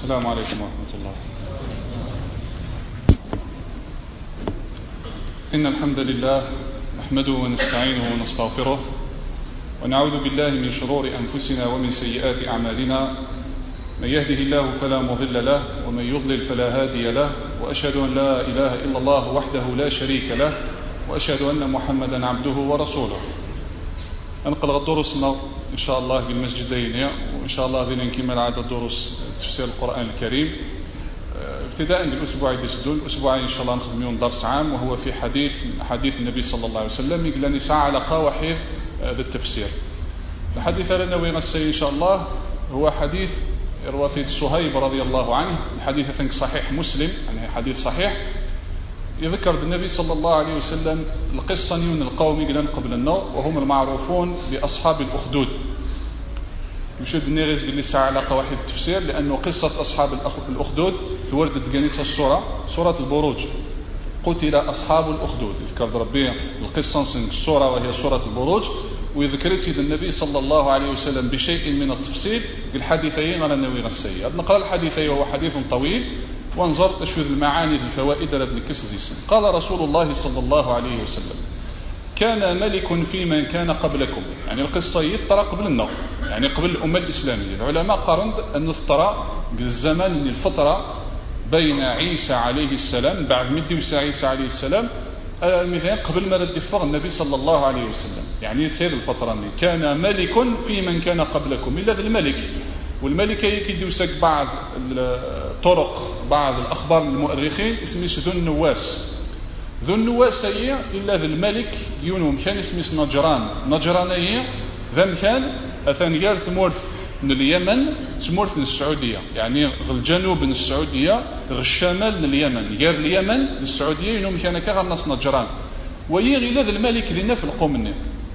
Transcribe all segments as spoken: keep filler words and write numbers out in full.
السلام عليكم ورحمة الله. إن الحمد لله نحمده ونستعينه ونستغفره ونعوذ بالله من شرور أنفسنا ومن سيئات أعمالنا. من يهده الله فلا مضل له ومن يضلل فلا هادي له، وأشهد أن لا إله إلا الله وحده لا شريك له، وأشهد أن محمدا عبده ورسوله. نقل دروسنا إن شاء الله بالمسجدين، وإن شاء الله غادي نكمل عدد دروس تفسير القرآن الكريم ابتداء بالأسبوع يدسدون الأسبوعين إن شاء الله نخدمون درس عام، وهو في حديث حديث النبي صلى الله عليه وسلم يقول لنا ساعة على قواحير هذا التفسير. الحديث لنا وين السي إن شاء الله هو حديث رواه صهيب رضي الله عنه. الحديث ثنك صحيح مسلم، يعني حديث صحيح. يذكر النبي صلى الله عليه وسلم القصة من القوم قلنا قبل النوم، وهم المعروفون بأصحاب الأخدود. يشد النيريز اللي ساعة على قواحد التفسير، لأنه قصة أصحاب الأخدود ثوردت جانيت السورة سورة البروج، قتل أصحاب الأخدود. يذكر ربي القصة السورة وهي سورة البروج، ويذكرت النبي صلى الله عليه وسلم بشيء من التفصيل بالحديثين على النووي السيء. نقرأ الحديثين وهو حديث طويل وانظر تشوف المعاني في الفوائد لابن كسر. قال رسول الله صلى الله عليه وسلم: كان ملك في من كان قبلكم. يعني القصة يفترى قبل النوم، يعني قبل الأمة الإسلامية. العلماء قارنوا أن افترى الزمان من الفترة بين عيسى عليه السلام بعد مدي عيسى عليه السلام المثال قبل ما رد يفغ النبي صلى الله عليه وسلم. يعني تهيد الفترة دي كان ملك في من كان قبلكم. إلا ذا الملك، والملك يكيدوسك بعض الطرق بعض الأخبار المؤرخين اسمه ذو النواس. ذو النواس هي إلا ذا الملك يونو مكان اسمه نجران. نجران هي ذا مكان أثان قال ثمورث من اليمن ثمورث من السعودية، يعني الجنوب من السعودية الشمال من اليمن. غير اليمن السعودية يونو مكان كغير ناس نجران. ويغي إلا ذا الملك ذينا في القوم.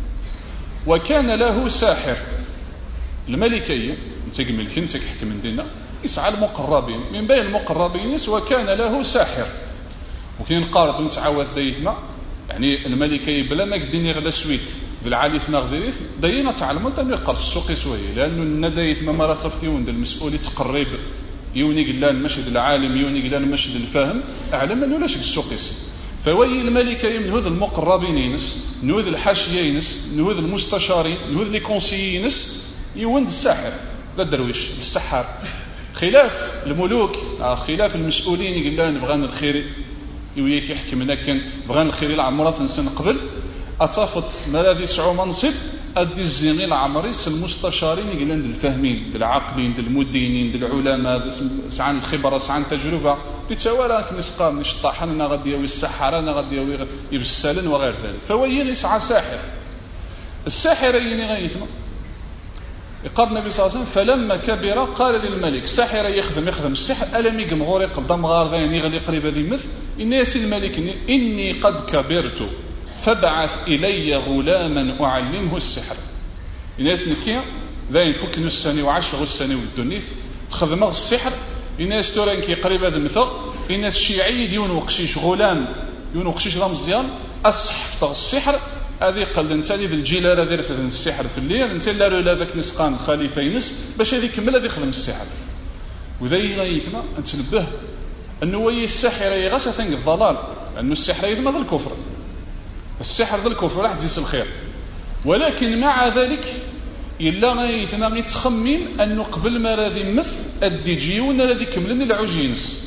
وكان له ساحر. الملكية نتاك ملكين نتاك حكم من دينا يسعى المقربين، من بين المقربين وكان له ساحر. وكاين قارد ونتعاوذ دايثنا، يعني الملكية بلا ما قديني غلا سويت ذي العاليثنا غذيريث داينا تعلمون أنه يقر السوق سوي، لأنه الندايث ما مرات تفكيون المسؤولي تقرب يوني قلنا المشهد العالم يوني قلنا المشهد الفاهم أعلم أنه لاش السوقيس. فوي الملكية من هذ المقربين ينس، نوذ الحاشية ينس، نوذ المستشارين، نوذ لي كونسيينس يوند الساحر لا الدرويش السحار. خلاف الملوك خلاف المسؤولين يقول لنا بغان الخير يويك يحكي من هكا بغان الخير العمرات نسن قبل أتصفت ملاذي سعو منصب أدي الزيني العمريس المستشارين يقول لنا الفاهمين العاقلين المدينين العلماء سعان الخبرة سعان التجربة تتوالى كنسقام نشطاحن أنا غادي يوي السحارة أنا غادي يوي يبسالن وغير ذلك. فوي يسعى ساحر. الساحر يني غيثنا يقال النبي صلى الله عليه وسلم فلما كبر قال للملك ساحر يخدم يخدم السحر ألم يقم غوري قدام غارضين يغلي قريب هذه مثل إني يسي الملك إني قد كبرت فبعث إلي غلاما أعلمه السحر. الناس نكيا ذا ينفك نساني وعشر السنة والدنيث خدمه السحر. الناس تورين كي قريب هذا مثل الناس شيعي ديون وقشيش غلام يون وقشيش رمزيان أصحف السحر. هذه قال الانسان ذي الجيلة ذي رفض السحر في الليل الانسان لا لا ذاك نسقان خليفة ينس باش هذه كمل هذه يخدم السحر. وذا يغيثنا نتنبه انه وي السحر يغاس ثانك الضلال، لانه السحر يثم ذا الكفر. السحر ذا الكفر راح تزيس الخير. ولكن مع ذلك إلا غيثنا يتخمم انه قبل ما راذي مثل الديجيون الذي كملن العجينس،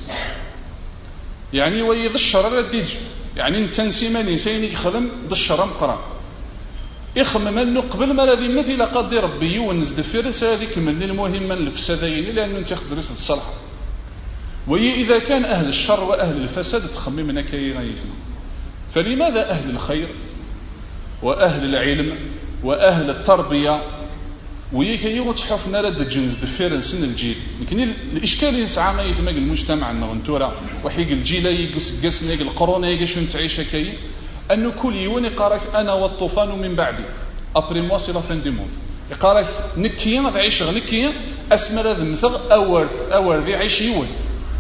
يعني وي ذا الشر الديج، يعني انت نسيماني انسان يخدم ضد الشر مقران يخمم انه قبل ما الذي مثل قد ربي يونس دفيرس هذيك من المهمه الفسادين، لانه انت ياخذ ريس الصالحه. وهي اذا كان اهل الشر واهل الفساد تخممنا كي غيثنا، فلماذا اهل الخير واهل العلم واهل التربيه ويكيو تحفنا رد الجنس دفير سن الجيل. لكن الاشكال يسعى ما يفهم المجتمع انه انتورا وحيق الجيل يقص قسني القرونه يقش تعيش كاين انه كل يوم يقارك انا والطوفان من بعدي ابري موا سي لا فين دي موند يقارك نكيا ما تعيش نكيا اسمر هذا مثل اور اور ذي عيش يون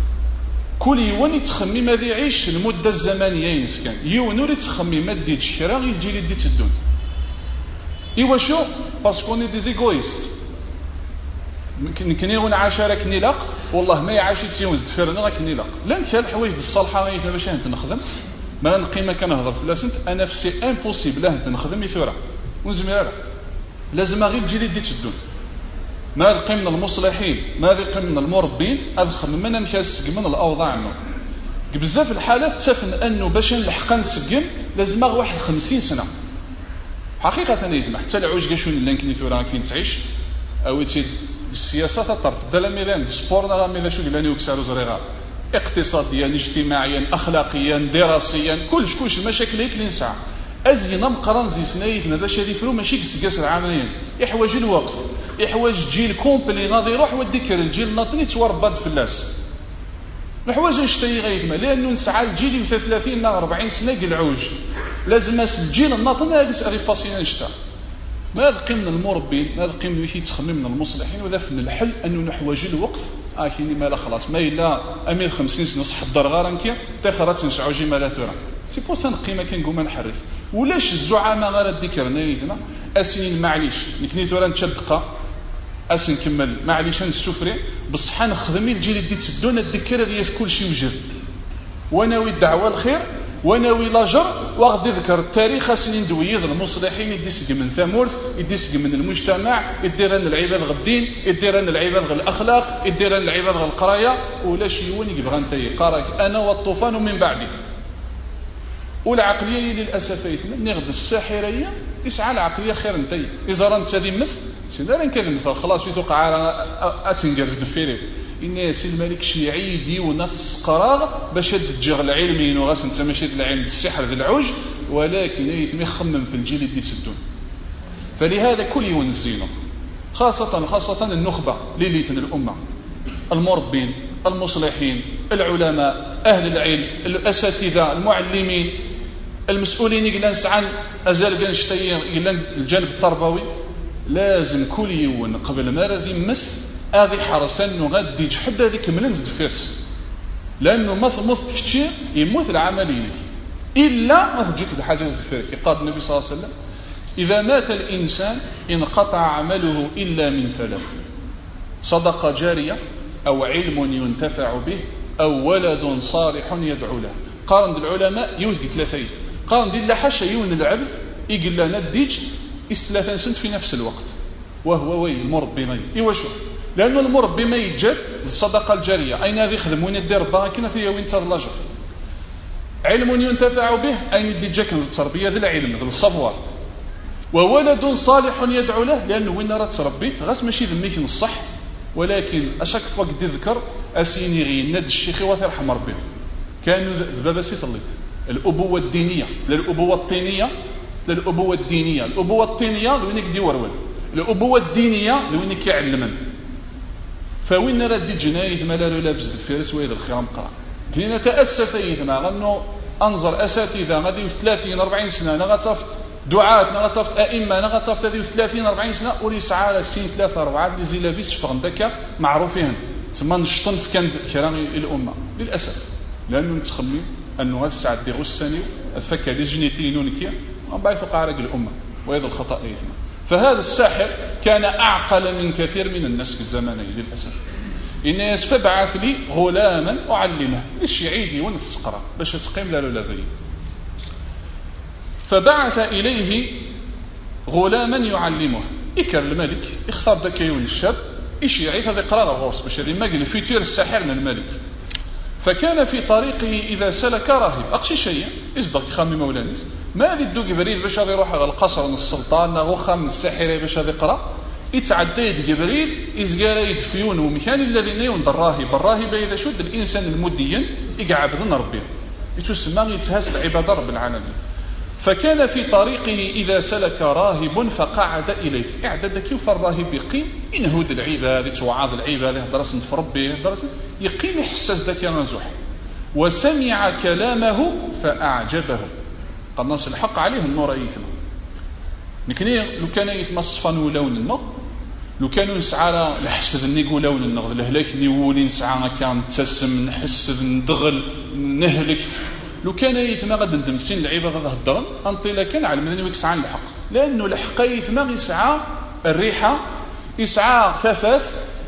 كل يوم يتخمم هذا يعيش المده الزمنيه ينسكن يون وري تخمم ما ديتش راه يجي لي ديت الدون. إيوا شو؟ باسكو ني دي زيغويست. كني غون عاشره كني لاق والله ما يعاش تيونز دفرنا غا كني لاق لان كان الحوايج الصالحه غير باش انت نخدم ما نقيمه كنهضر فلاسنت انا في سي امبوسيبل انت نخدم يثورا ونزميرا لازم غير تجي لي دي تشدون ما ذقي من المصلحين ما ذقي من المربين ادخل من مشاسق من الاوضاع عنه بزاف الحالات تفن انه باش نلحق نسقم لازم غير واحد خمسين سنه حقيقه نيتما حتى العوج كاع شنو اللي كاين ثورا كاين تعيش او تي السياسه تطرد دلا ميدان سبورنا غا ميدا شو قلاني وكسارو زريغا اقتصاديا اجتماعيا اخلاقيا دراسيا كلش كلش المشاكل هيك اللي نسعى ازينا مقران زي سنايف ما باش يفرو ماشي كسكاس العامين يحوج الوقت يحوج جيل كومبلي غادي يروح وديك الجيل ناطني توربط فلاس الحوايج نشتي غيثما لانه نسعى الجيل اللي ثلاثين لا أربعين سنه قلعوج لازم الجيل الناطن هذا غير فاصيل نشتا ما ذقي من المربين ما ذقي من يحيى تخمم من المصلحين وذا في الحل انه نحوج الوقت اه كايني مالا خلاص ما الا امير خمسين سنه صح الدار غارنكي تاخرات نسعو جي مالا ثورا سي بو سان قيمه كنقول ما نحرك ولاش الزعماء غير الذكر نيتنا اسنين معليش نكني ثورا نتشدقه اس نكمل معليش نسفري بصح نخدم الجيل اللي تسدونا الذكر غير في كل شيء وجد وناوي الدعوه الخير وناوي لاجر وغادي يذكر التاريخ سنين دويض المصلحين يديسق من ثمورث يديسق من المجتمع يديرن العباد غالدين يديرن العباد غير الاخلاق يديرن العباد غير القرايه ولا شي وين يبغى انت يقراك انا والطوفان من بعدي والعقليه للاسف يثم نغد الساحريه يسعى العقليه خير انت اذا رانت هذه مثل سيدنا كذا مثل خلاص يتوقع اتنجرز دفيري إن سي الملك شيعي ديونا السقراغ باش تجيغ العلمين وغاس انت ماشي العلم السحر ذي العوج ولكن يثم يخمم في الجيل اللي تسدون فلهذا كل يوم الزينه خاصة خاصة النخبة ليليتنا الأمة المربين المصلحين العلماء أهل العلم الأساتذة المعلمين المسؤولين يقلان سعان أزال قان شتيين يقلان الجانب التربوي لازم كل يوم قبل ما رذي مثل هذه حرصا انه غادي يجحد هذيك من نزد فيرس لانه ما ثمث كثير يموت العمل الا ما تجيت الحاجه زد فيرس قال النبي صلى الله عليه وسلم اذا مات الانسان انقطع عمله الا من ثلاث صدقه جاريه او علم ينتفع به او ولد صالح يدعو له قارن العلماء يوجد ثلاثين قارن دي حاشا يون العبد يقول لنا ديج ثلاثين سنه في نفس الوقت وهو وي المربي مي ايوا شو لانه المربي ما يجد الصدقه الجاريه اين هذه يخدم وين يدير باكنا فيها وين تر لاجر علم ينتفع به اين يدي جاك التربيه ذا العلم ذا الصفوه وولد صالح يدعو له لانه وين راه تربيت غاس ماشي ذميك الصح ولكن اشاك فوق يذكر اسيني غي ناد الشيخ ويرحم ربي كانوا ذبابه سي طليت الابوه الدينيه للابوه الطينيه للابوه الدينيه الابوه الطينيه وين يدي ورول الابوه الدينيه وين كيعلمن فوين راه دي جنايه ما لا لابس الفارس ويد الخيام قرا كلينا تاسف ايثنا غنو انظر اساتذه غادي ثلاثين أربعين سنه انا غتصفت دعاه انا غتصفت ائمه انا غتصفت هذه ثلاثين أربعين سنه وليسعى على سنين ثلاثه اربعه اللي زي لابس فغن دكا معروفين تما نشطن في كان كرام الامه للاسف لانه نتخمم انه الساعه ديرو السنه الفكه لي جينيتينونيكيا من بعد فوق عرق الامه وهذا الخطا ايثنا فهذا الساحر كان أعقل من كثير من الناس في الزمانين للأسف الناس فبعث لي غلاما أعلمه للشيعي ونسقرا باش تقيم له لذي فبعث إليه غلاما يعلمه إكر الملك اختار دكيون الشاب إشيعي هذا قرار الغوص باش هذه ماقل فيتير الساحر من الملك فكان في طريقه إذا سلك راهب أقشي شيء إصدق خامي مولانيس ما هذه الدوق بريد باش هذا يروح على القصر من السلطان غوخا من الساحر باش هذا يقرا يتعدى جبريل إزقال يدفيون ومكان الذين ينظر الراهب الراهب إذا شد الإنسان المدين يقعد بذن ربي يتسمى يتهز العبادة رب العالمين فكان في طريقه إذا سلك راهب فقعد إليه إعداد كيف الراهب يقيم ينهد العبادة توعظ العبادة درس في ربي درس يقيم يحسس ذاك نزوح وسمع كلامه فأعجبه قال نص الحق عليه النور أيثنا نكني لو كان يثم الصفان ولون النور لو كانوا نسعى لحسب النيقو لون النغ الهلاك نيولي نسعى كان تسم نحسب ندغل نهلك لو كان يثما غد ندمسين العباده هذا الدرن انطي كان على مدني ويكسعى الحق لانه الحق يثما يسعى الريحه يسعى ففاف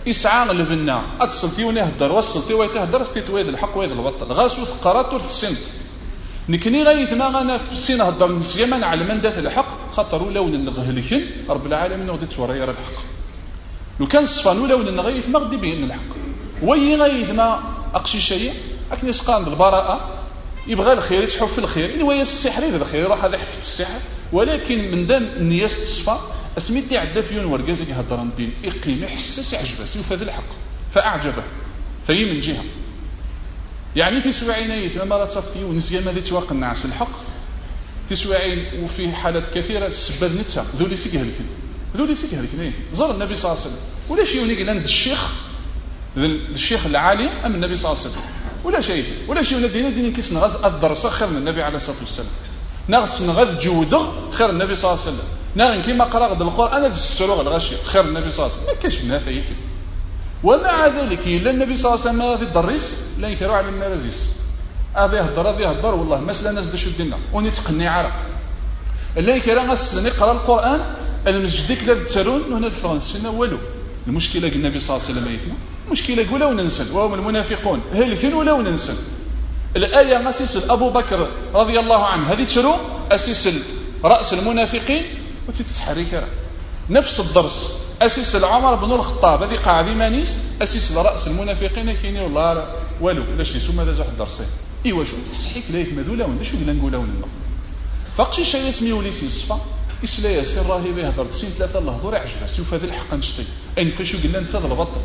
يسعى البنا اتصلتي وني هضر وصلتي ويتهضر ستيت ويد الحق ويد البطل غاسو قرات السنت نكني غايثنا غانا في السين هضر نسيا ما نعلم ندات الحق خاطر ولون نغهلكن رب العالمين غادي توريا الحق لو كان صفان ولون نغيث ما غادي يبين الحق وي غايثنا اقشي شيء اكني سقان بالبراءه يبغى الخير يتحف في الخير إن ويا السحر يذ الخير يروح هذا يحفظ السحر ولكن من دام النياس تصفى اسميتي عدا فيون ورقازك يهضر الدين يقيم يحسس يعجبه يوفى الحق فاعجبه في من جهه يعني في سبعينية لما لا تصفتي ونسيا ما توقع الناس الحق تسوعين وفي حالات كثيره السباب نتا ذولي سيكهلكن ذولي سيكهلكن زار النبي صلى الله عليه وسلم ولا شي يونيك عند الشيخ الشيخ العالي ام النبي صلى الله عليه وسلم ولا شيء ولا شيء ولا دينا دينا كيس نغاز الدرس خير من النبي عليه الصلاه والسلام نغس نغاز جوده خير النبي صلى الله عليه وسلم ناغن كيما قرا غد القران انا السلوغ الغشي خير النبي صلى الله عليه وسلم ما كاش منها فايك ومع ذلك الا النبي صلى الله عليه وسلم في الدريس لا ينكروا على المرازيس هذا يهضر هذا يهضر والله ما سلا ناس دشو دينا وني تقني عرب لا ينكرا غسل يقرا القران المسجد كذا تسرون هنا في فرنسا والو المشكله النبي صلى الله عليه وسلم يفهم مشكله يقول ولا ننسى وهم المنافقون هلكن ولا ننسى الايه اسس ابو بكر رضي الله عنه هذه تشرو اسس راس المنافقين وتتسحرك نفس الدرس اسس عمر بن الخطاب هذه قاعده مانيس اسس راس المنافقين كاينين والله والو علاش يسمى هذا واحد الدرس ايوا شو صحيك لا يفهموا ولا شو قلنا نقولوا لنا فقشي شيء اسمه وليس يصفى اسلا ياسر راهي به هضر سين ثلاثه الهضور يعجبها شوف هذا الحق نشطي ان فشو قلنا نسى البطل.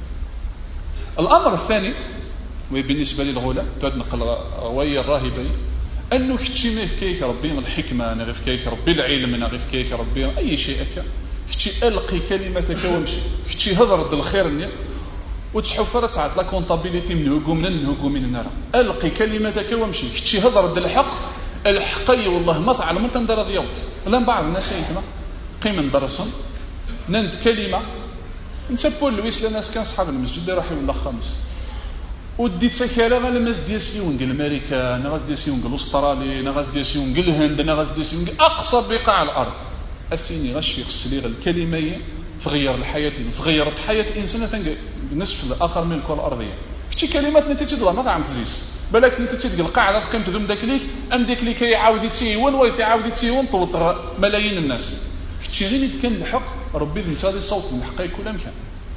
الامر الثاني وبالنسبه للغلاء تنقل ويا الراهبين انه كتشي ما فيك ربي من الحكمه انا غير فيك ربي العلم انا غير فيك ربي اي شيء هكا كتشي القي كلمتك وامشي كتشي هضر د الخير ني وتحفر تعط لا كونطابيليتي من هكو من هكو من نرى القي كلمتك وامشي كتشي هضر د الحق الحقي والله ما فعل من تندر ضيوت لا بعض الناس شايفنا قيم درسهم نند كلمه نسبوا لويس لناس كان صحاب المسجد راح ولا خامس وديت سكاله غير الماس ديسيون قال امريكا نغاز ديسيون قال استراليا نغاز ديسيون قال الهند نغاز ديسيون اقصى بقاع الارض اسيني غشي خصلي الكلمه تغير الحياه تغير حياه الانسان نصف الاخر من الكره الارضيه كتي كلمات انت تدلا ما عم تزيس بالك انت تلقى القاعده قيمه ذم داك ليك ام ديك اللي كيعاود يتيون ويتعاود يتيون توطر ملايين الناس كتشي غير كان الحق ربي نسالي صوت الحقيقه كل مكان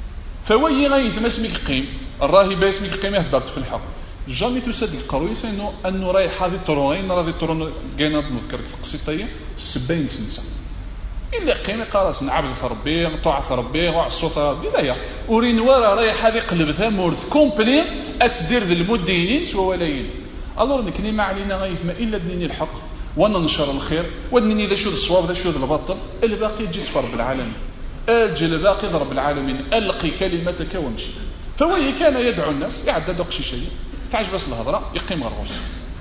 فوي غيث ما اسمك قيم الراهب اسمك قيم هدرت في الحق جامي تصدق قرويس انه انه رايح هذه الطرونين راهي الطرون كاينه نذكر في قصيتيه سبعين سنه الا قيمه قراص نعبد ربي طاعه ربي وعصوت ربي لا يا ورين ورا رايح هذه قلبتها مورث كومبلي اتدير ذ المدينين سوا ولايين الور نكني ما علينا غيث ما الا دنيني الحق وننشر الخير ودنيني ذا شو الصواب ذا شو الباطل الباقي يجي في رب العالمين اجل الباقي رب العالمين القي كلمتك وامشي فهو كان يدعو الناس يعدد شي شيء تعجب بس الهضره يقيم غرغوس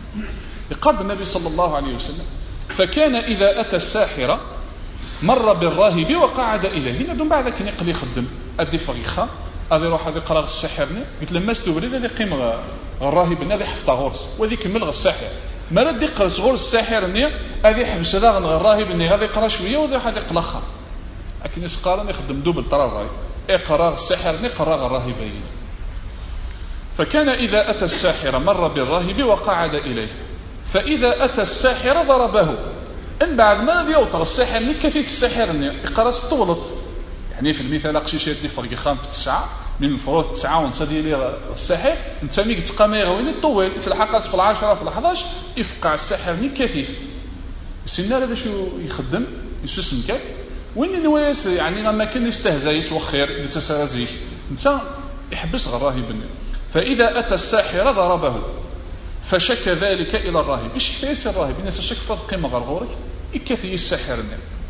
يقرب النبي صلى الله عليه وسلم فكان اذا اتى الساحره مر بالراهب وقعد اليه دون بعد كان يقلي يخدم ادي فغيخه هذا يروح هذا يقرا السحرني قلت لما استوري هذا يقيم الراهب هذا حفظ غورس وذي يكمل الساحر ما رد يقرا صغور الساحر ني هذا يحبس هذا الراهب ني هذا يقرا شويه وذا حد يقرا اخر لكن يسقارن يخدم دوبل طراغاي اقرا السحر ني قرا الراهبين فكان اذا اتى الساحر مر بالراهب وقعد اليه فاذا اتى الساحر ضربه ان بعد ما يوطر الساحر ني كيف الساحر ني يقرا طولت يعني في المثال قشي شي يدي فرق خام في تسعة من الفروض تسعة ونص ديال الساحر انت ميك تقامي وين طويل تلحق في العشرة في الحداش يفقع الساحر ني كيف السنه هذا شو يخدم يسوس نكا وين نوايس يعني ما كان يستهزا يتوخر يتسرزيك انت يحبس الراهب فاذا اتى الساحر ضربه فشك ذلك الى الراهب ايش فيس الراهب الناس شك في قيمه غرغورك يكفي الساحر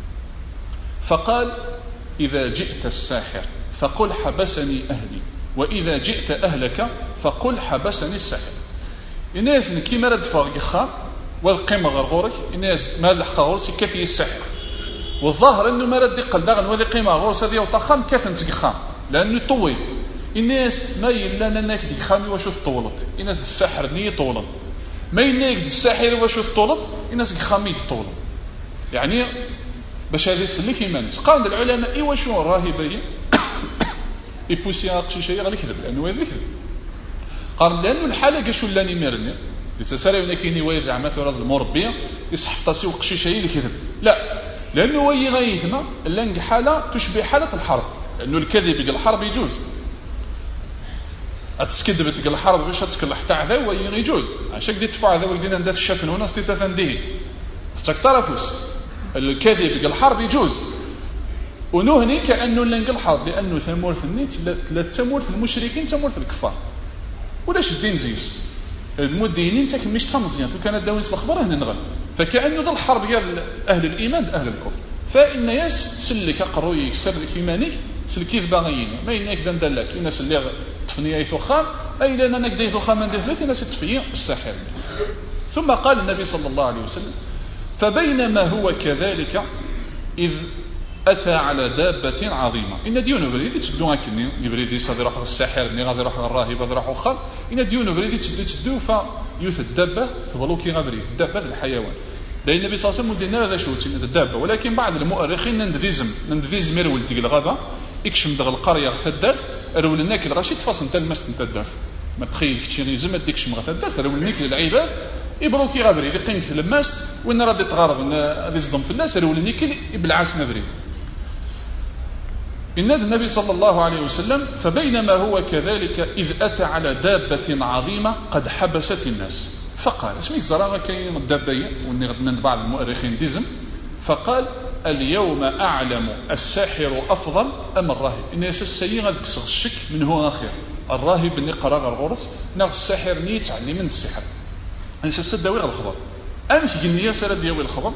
فقال اذا جئت الساحر فقل حبسني اهلي واذا جئت اهلك فقل حبسني الساحر الناس كيما رد فرقخا والقيمه غرغورك الناس ما الخورس يكفي الساحر والظاهر انه ما رد يقل داغن وذي قيمه غورس هذه وطخام كيف نتقخام لانه طويل الناس ما يلا ناك ديك خامي واش طولت الناس الساحر ني طولت ما يناك الساحر واش طولت الناس خامي طولت يعني باش هذه يسلك ايمان قال العلماء اي واش الراهبيه يبوسي قشيشه غير الكذب لانه يذ الكذب قال لانه الحاله كاش ولاني ميرني لتسالي ولا كايني وايز زعما ثورة المربيه يصحف طاسي وقشيشه الكذب لا لانه وي غايثنا لانك حاله تشبه حاله الحرب لانه الكذب قال الحرب يجوز اتسكذب تقول الحرب باش تكل حتى عذا وي يجوز عشان دي تفع عذا ولدينا ندات الشفن هنا ستي تفنديه استكترفوس الكذب قال الحرب يجوز ونهني كانه لنقل الحرب لانه ثمورث النيت لا ثمورث المشركين ثمورث الكفار ولاش الدين زيس المدينين تاك مش تمزيان كان داويس الاخبار هنا نغل فكانه ذا الحرب ديال اهل الايمان اهل الكفر فان ياس سلك قروي سر ايمانك سلكيف باغيين ما ينك دندلك الناس اللي تفنيه يثخام اي لان انا كديت خام ندير ثلاثه ناس تفيه الساحر ثم قال النبي صلى الله عليه وسلم فبينما هو كذلك اذ اتى على دابه عظيمه ان ديون بريدي تسدوها كني بريدي صاد يروح الساحر اللي غادي يروح الراهب غادي يروح خام ان ديون بريدي تسدو تسدو فيوث الدابه تبلوكي غادي الدابه الحيوان لأن النبي صلى الله عليه وسلم دينا هذا شو تسمى الدابه ولكن بعض المؤرخين نندفيزم نندفيز ميرول ديك الغابه يكشم دغ القريه غث الدرث رول الناكل رشيد فاصل نتا المست نتا الدرث ما تخيل كشي غيزم ما ديكش غث الدرث رول الناكل العباد يبروكي غابري يقيم في المست وين راه تغارب غادي يصدم في الناس رول الناكل يبلعس مبري إن النبي صلى الله عليه وسلم فبينما هو كذلك إذ أتى على دابة عظيمة قد حبست الناس فقال اسميك زراغة كاين الدابة ونغدنا بعض المؤرخين ديزم فقال اليوم أعلم الساحر أفضل أم الراهب إن يسسي غادي كسر الشك من هو آخر الراهب اللي قرأ الغرس ناغ الساحر نيت علي من السحر يسس الداوي غير الخبر أمش جنية سالة دياوي الخبر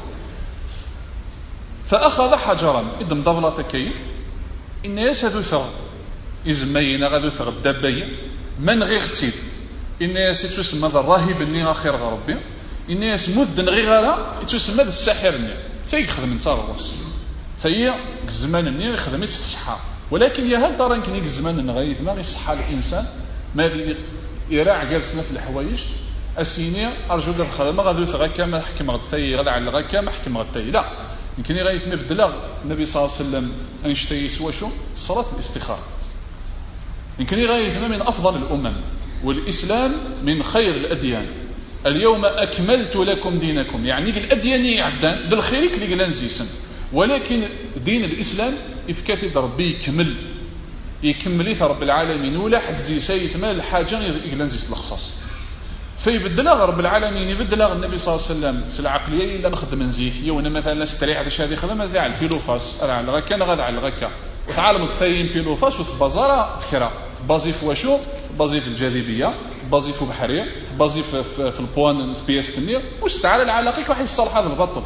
فأخذ حجرا إذا مضبلة كاين إن يسهدو ثغ إزمينا غادو ثغ الدابية من غير تسيد إن يسهد تسمى ذا الراهب اللي غاخير غربي إن يسهد مدن غير غالا تسمى ذا الساحر اللي تيخدم من تاغوص فهي الزمان اللي يخدم الصحة ولكن يا هل ترى يمكن الزمان اللي غايث ما يصحى الإنسان ما يراع جالسنا في الحوايج السينية أرجو ذا الخدمة غادو ثغ كما حكم غثي غدا على غا كما حكم غثي لا يمكن يغيث نبدل النبي صلى الله عليه وسلم أنشتي سوى شو صلاة الاستخارة يمكن يغيث من أفضل الأمم والإسلام من خير الأديان اليوم أكملت لكم دينكم يعني الأديان يعدان بالخيرك اللي قلنا نزيسن ولكن دين الإسلام إفكاثي ربي يكمل يكمل رب العالمين ولا حد زي سيث ما الحاجة يقلنا نزيس الخصاص فيبدلها رب العالمين يبدلها النبي صلى الله عليه وسلم سل عقليه الا نخدم نزيك يونا مثلا استريح هذا الشيء خدمه تاع البيلوفاس على الغكا غدا على الغكا وتعالم كثيرين بيلوفاس وفي بازاره فكره بازي في واشو بازي في الجاذبيه بازي في بحريه بازي في, في, في البوان بياس النير والسعاله العلاقه واحد الصالح هذا البطل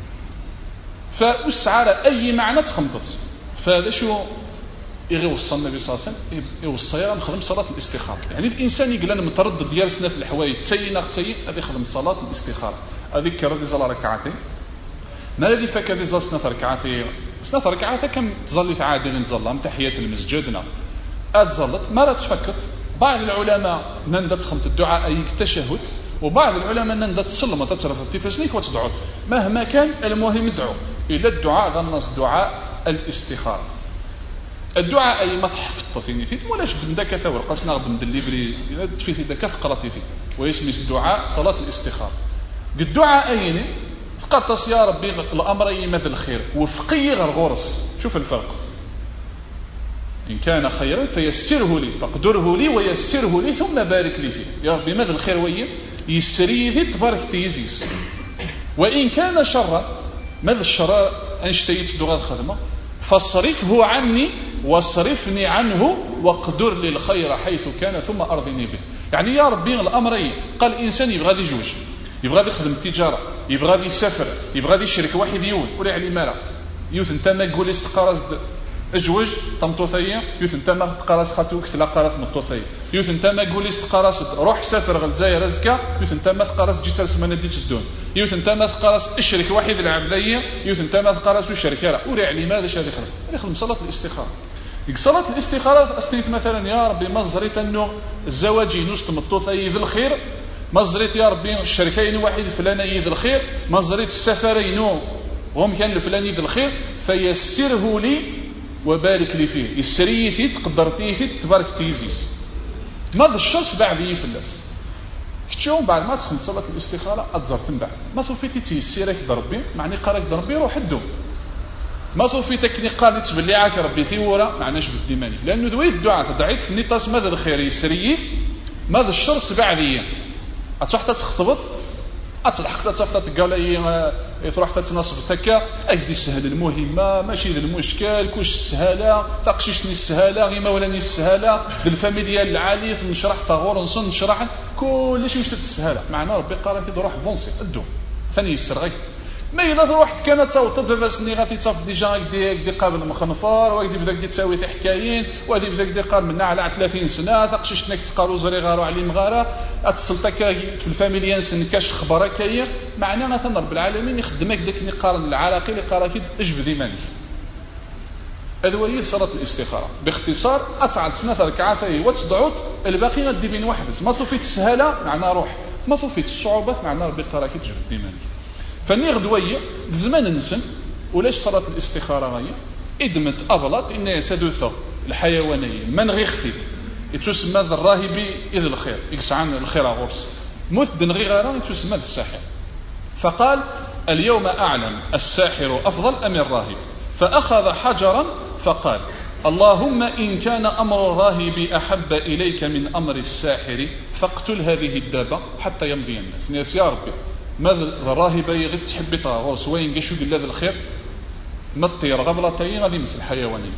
فالسعاله اي معنى تخمطت فهذا شو يغي وصل النبي صلى الله عليه وسلم يوصينا نخدم صلاه الاستخاره يعني الانسان يقول انا متردد ديالنا في الحوايج تسينا تسي هذه خدم صلاه الاستخاره هذيك راه زال ركعتين ما الذي فك هذه زال سنه ركعتين سنه ركعتين كم تظل في عادي نتظل تحيه المسجدنا اتظلت ما لا تفكت بعض العلماء نندت خمت الدعاء اي التشهد وبعض العلماء نندت تسلم تتصرف تفسنيك وتدعو مهما كان المهم ادعو الى الدعاء غنص دعاء الاستخاره الدعاء اي مصحف الطفيني فيه ولاش دمدك ثور قاش نخدم دليفري اذا تفي في داك قراتي فيه ويسمي الدعاء صلاه الاستخاره الدعاء ايني تقرطس يا ربي الامر اي مثل الخير وفقي غير غرس شوف الفرق ان كان خيرا فيسره لي فاقدره لي ويسره لي ثم بارك لي فيه يا ربي مثل الخير وين يسري في تبارك تيزيس وان كان شرا ماذا الشر انشتيت دغه الخدمه فاصرفه عني واصرفني عنه واقدر لي الخير حيث كان ثم ارضني به يعني يا ربي الامرين قال الانسان يبغى يجوج يبغى يخدم التجاره يبغى يسافر يبغى يشرك واحد يون ولا علي مالا يوث انت ما تقول استقراز اجوج طمطوثيه يوث انت ما تقراز خاتوك تلا قراز مطوثيه يوث انت ما تقول استقراز روح سافر غلزاير رزكا يوث انت ما تقراز جيت سمانه ديت الدون يوث انت ما تقراز اشرك واحد العبديه يوث انت ما تقراز وشرك راه ولا علي مالا اش هذه خدم هذه خدم صلاه الاستخاره صلاه الاستخاره استنيت مثلا يا ربي ما زريت انه الزواج نص مطوثيه ذي الخير ما زريت يا ربي الشركين واحد الفلاني ذي الخير ما زريت السفرين هم كان الفلاني ذي الخير فيسره لي وبارك لي فيه يسري في تقدرتي في تبارك تيزيس ما ذا الشرس بعد يفلس كتشوم بعد ما تخمت صلاة الاستخارة أتزرت من بعد ما صوفيتي تيسيرك ضربي معني قالك ضربي روح الدو ما صوفيتك نقال تبلي عاك ربي ثورة معناش بالديماني لأنه ذويت الدعاء تدعيت في النطاس ماذا الخير يسريف ماذا الشر سبعذية أتحت تخطبط أتلحق تفتا تقال تروح تتنصب تكا أكدي السهل المهمة ماشي ذا المشكل كوش السهالة تقشيشني السهالة غير مولاني السهالة ذا الفاميليا العالي نشرح تغور نصن نشرح كل شيء وش السهالة معنا ربي قال كده روح فونسي الدو ثاني يسر غير ما إلا روحت كانت توطب بس ني غادي تصاف ديجا دي دي قابل مخنفار وهادي بداك دي تساوي في حكايين وهادي بداك دي قال منا على ثلاثين سنه تقششنك تقالو زري غارو علي مغاره اتصلتك في الفاميليان سن كاش خبره كاين معناه مثلا رب العالمين يخدمك داك نقارن العراقي اللي قراكي اجبد ايمانك هذا هو صلاه الاستخاره باختصار اتعد سنه ركعه فيه وتدعوت الباقي غدي بين واحد ما طفيت السهاله معناه روح ما طفيت الصعوبات معناه ربي قراكي تجبد ايمانك فني غدويه بزمان نسن ولاش صلاه الاستخاره غايه ادمت ابلط ان سدوثه الحيوانيه من غير خفيت يتسمى الراهبي اذ الخير يكسعان الخير غرس مثدن غير غيره يتسمى الساحر فقال اليوم اعلم الساحر افضل ام الراهب فاخذ حجرا فقال اللهم ان كان امر الراهب احب اليك من امر الساحر فاقتل هذه الدابه حتى يمضي الناس ناس يا ربي ماذا الراهبه غير تحبي غرس وين قشو قال هذا الخير ما تطير غبلتين غادي مثل الحيوانيه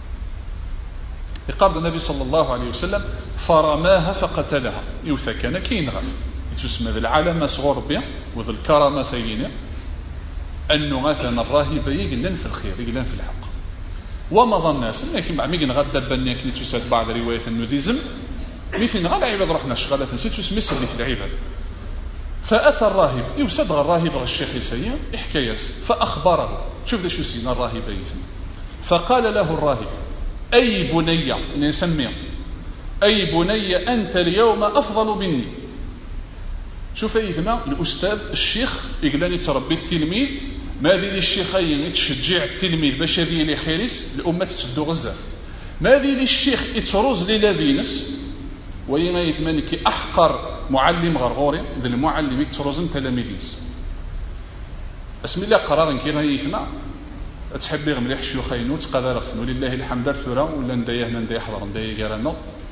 يقال النبي صلى الله عليه وسلم فرماها فقتلها يوثا كان كاين غاف تسمى ذا العلامه صغور بيا وذا الكرامه ثينه انه مثلا الراهبه يقلن في الخير يقلن في الحق ومضى الناس لكن مع ميغن غدا بني كني تسات بعض روايه النذيزم مثل غا العباد رحنا شغاله نسيت تسمى سلك العباد فاتى الراهب يوسد الراهب الشيخ يسيا حكاياس فاخبره شوف ذا شو سينا الراهب يفهم فقال له الراهب أي بني نسميه أي بني أنت اليوم أفضل مني شوف أيثنا الأستاذ الشيخ يقلاني تربي التلميذ ماذا للشيخين يتشجع التلميذ باش هذه لي خيرس الأمة تسدو غزة ماذا للشيخ يتروز للذينس ويما يثمنك أحقر معلم غرغوري ذا المعلم يتروزن تلاميذيس اسم الله قرار كيما يثنا تحبي غير مليح شيوخين وتقدر خفن ولله الحمد الثرى ولا ندايه هنا ندايه حضر ندايه كارنا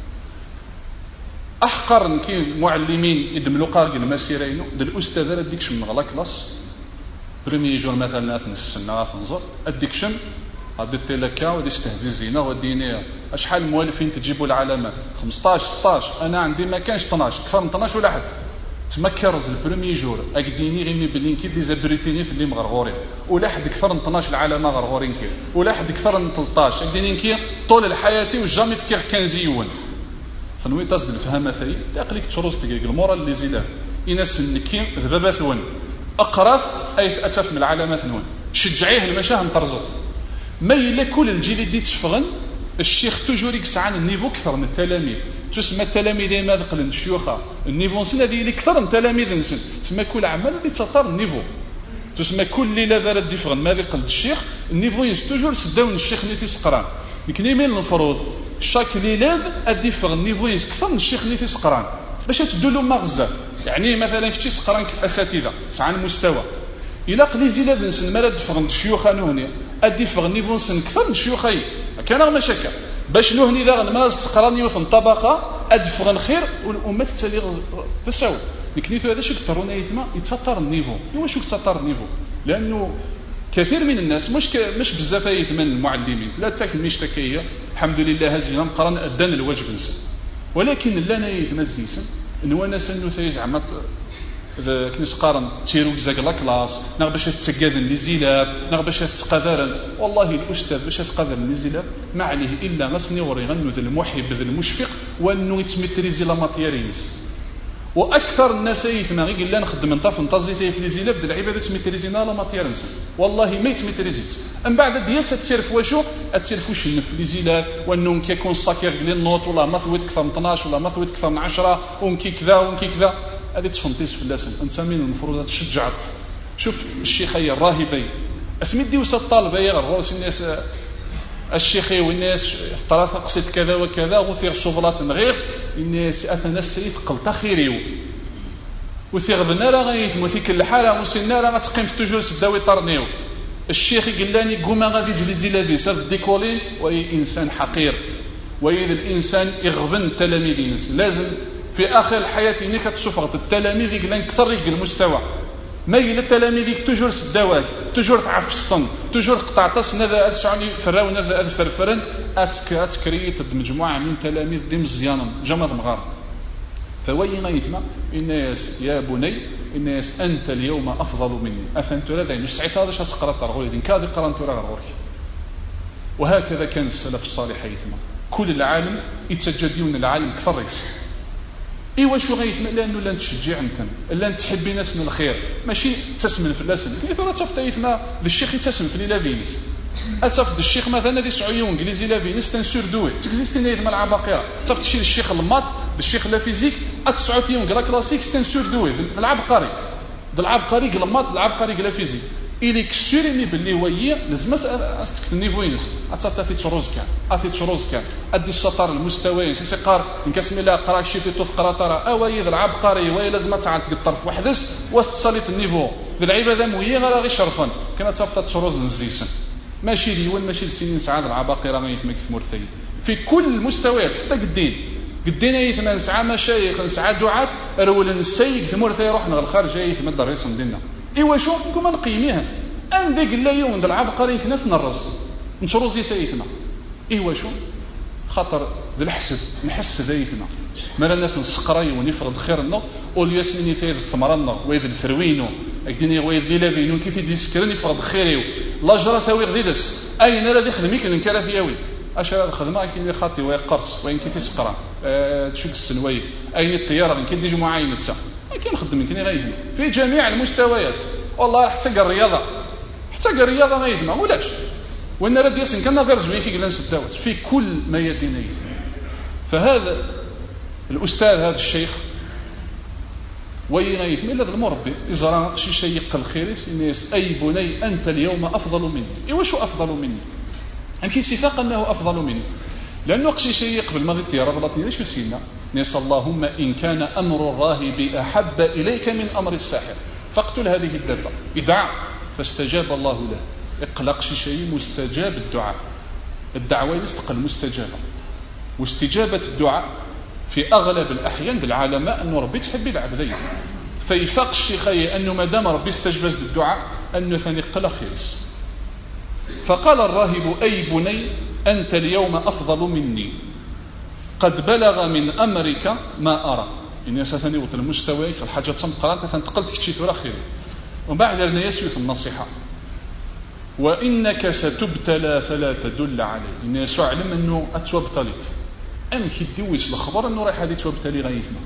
احقر كاين معلمين يدملوا قارق المسيرين د الاستاذ راه ديك شم غلا كلاس بريمي جور مثلا اثن السنه تنظر اديك شم غادي تيلكا ودي استهزي زينه وديني شحال المؤلفين تجيبوا العلامات خمسطاش ستطاش انا عندي ما كانش اثناش كثر من اثناش ولا حد تمكرز البروميي جور اكديني غير بلين كي دي زابريتيني في اللي مغرغورين ولا حد كثر من اثناش العلامه غرغورين كي ولا حد كثر من ثلاثطاش اكديني كي طول الحياه وجامي فكر كان زيون فنوي تصد الفهمه ثي تقليك تشروس دقيق المورال اللي زيلاف اناس النكي ذبابه ثون اقراث اي اتف من العلامات ثون شجعيه المشاه نطرزط ما الا كل الجيل اللي تشفغن الشيخ توجور يكسعان النيفو كثر من التلاميذ تسمى التلاميذ ما ذقل الشيوخه النيفو نسن هذه اللي كثر من التلاميذ نسن تسمى كل عمل اللي تسطر النيفو تسمى كل ليله ذات ديفرن ما ذقل الشيخ النيفو يس توجور سداون الشيخ اللي في سقران لكن من المفروض شاك ليله اديفر النيفو يس كثر من الشيخ اللي في سقران باش تدلوا ما بزاف يعني مثلا كنتي سقران اساتذه سعى المستوى الى قليزي لا نسن ما دفر الشيوخ هنا اديفر النيفو نسن كثر من الشيوخين كان مشاكل باش نهني ذا ما سقراني وفي الطبقه ادفغ الخير والامه تسالي تساوي لكن هذا شو كثرونا يثما يتسطر النيفو ايوا شو كتسطر النيفو لانه كثير من الناس مش ك... مش بزاف يثمن المعلمين لا تاكل مش تكيه الحمد لله هزينا مقرن ادان الواجب نسن ولكن لا يثما زيسن انه انا سنو ثي زعما إذا كنت قارن تيرو زاك لا كلاس نغ باش تتقاذن لي زيلاب نغ باش تتقاذرن والله الاستاذ باش يتقاذرن لي زيلاب ما عليه الا غسني وريغن ذا المحب ذا المشفق وانه يتمتريزي لا ماتيرينس واكثر الناس يثما غير قال نخدم نطاف نطازي في لي زيلاب د العباده تمتريزينا لا ماتيرينس والله ما يتمتريزيت من بعد دياس تسيرف واشو تسيرف واش نف لي زيلاب وانه كيكون ساكير لي النوط ولا ما ثويت اكثر من اثناش ولا ما ثويت اكثر من عشرة ونكي كذا ونكي كذا هذه تفنطيس في اللسان انت من المفروض تشجعت شوف الشيخي الراهبي اسمي دي وسط طالبه يا غرس الناس الشيخ والناس ثلاثة قصيت كذا وكذا وثير شوفلات نغير الناس أثنى السيف قلت خيريو وثير بنارا غايث مثيك الحالة وسنارا غتقيم توجور سداوي طرنيو الشيخ قلاني قوما غادي يجلزي لابي سرد ديكولي وهي إنسان حقير وهي الإنسان يغبن تلاميذ لازم في آخر الحياة إنك تشوف التلاميذ يقلان كثر يقل المستوى ما يقل التلاميذ توجور سداوال توجور تعرف السطن توجور قطع تصن هذا أسعني فراون هذا الفرفرن أتكريت مجموعة من تلاميذ دي مزيانا جمد مغار فوين غيثنا الناس يا بني الناس أنت اليوم أفضل مني أفنت لذين نسعيت هذا شهد تقرأ ترغوي ذين كاذي قرأنت ولا غرورك وهكذا كان السلف الصالح يثما كل العالم يتجدون العالم كثر ريس إيوا شو غيثما لأنه لن تشجع أنت لن تحبي ناس من الخير ماشي تسمن في اللسن كيف راه تفت يثما ذا الشيخ يتسم في ليلا فينيس أتفت الشيخ مثلا ذي سعودي انجليزي لا فينيس تنسور دوي تكزيستي يثما العباقرة تفت شي الشيخ المات الشيخ لا فيزيك أتسعود يوم قلا كلاسيك ستنسور دوي العبقري العبقري قلا مات العبقري قلا فيزيك إلي كسوريني باللي ويا لازم أستكت النيفو ينس أتصرت في تشروز كان أفي تشروز كان أدي السطر المستويين سي قار إن كاسمي لا قرا شي تيتوث قرا ترى أوي ذا العبقري ويا لازم تعاد الطرف وحدس وصلت النيفو ذا العبادة مويا غير غير شرفا كانت صافطة تشروز نزيسن ماشي ديوان ماشي لسنين سعاد العباقرة ما يثمك مرثي في كل المستويات حتى قدين قدينا يثما نسعى مشايخ نسعى دعاة رول السيد في مرثي روحنا الخارج يثما الدريس ديالنا إيوا شو كما نقيميها عندك لا يوند العبقري كنا في الرز نشروزي ثيثنا إيوا شو خاطر ذا الحسد نحس ذيثنا ما لنا في السقراي ونفرض خيرنا والياسميني في الثمرنا ويف الفروينو أكدني ويف دي لافينو كيف يديسكرني فرض خيريو لا جرى ثوي غديدس أين الذي خدميك نكرا فياوي أشار الخدمة كي خاطي ويا قرص وين كيف سقرا أه تشوك السنوي أين الطيارة كي ديجو معاين تسا كي نخدم كي غيثنا في جميع المستويات والله حتى الرياضة حتى الرياضة غيثنا ولاش وإن رد يسن كنا غير زوين كي قلنا نسداوت في كل ما يدينا يثنا فهذا الأستاذ هذا الشيخ وين يثم إلا ذا المربي إذا شي شيء يقل خيرس الناس أي بني أنت اليوم أفضل مني إيوا شو أفضل مني أنكي صفاق أنه أفضل مني لأنه قشي شيء قبل ما ذكي ربطني ليش وسيلنا نس اللهم إن كان أمر الراهب أحب إليك من أمر الساحر فاقتل هذه الدابة ادع فاستجاب الله له اقلق شي شيء مستجاب الدعاء الدعوة يستقل مستجابة واستجابة الدعاء في أغلب الأحيان بالعالماء أنه ربي تحب يلعب ذي فيفاق الشيخي أنه ما دام ربي استجبز الدعاء أنه ثاني قل خيرس فقال الراهب أي بني أنت اليوم أفضل مني قد بلغ من أمرك ما أرى إني ستني وطل المستوى الحاجة تنقرأ تنتقلت كتشيت ولا خير ومن بعد لنا يسوي في النصيحة وإنك ستبتلى فلا تدل عليه إني يسوع علم أنه أتوبتلت أم كدويس الخبر أنه رايح هذه توبتلي غيثنا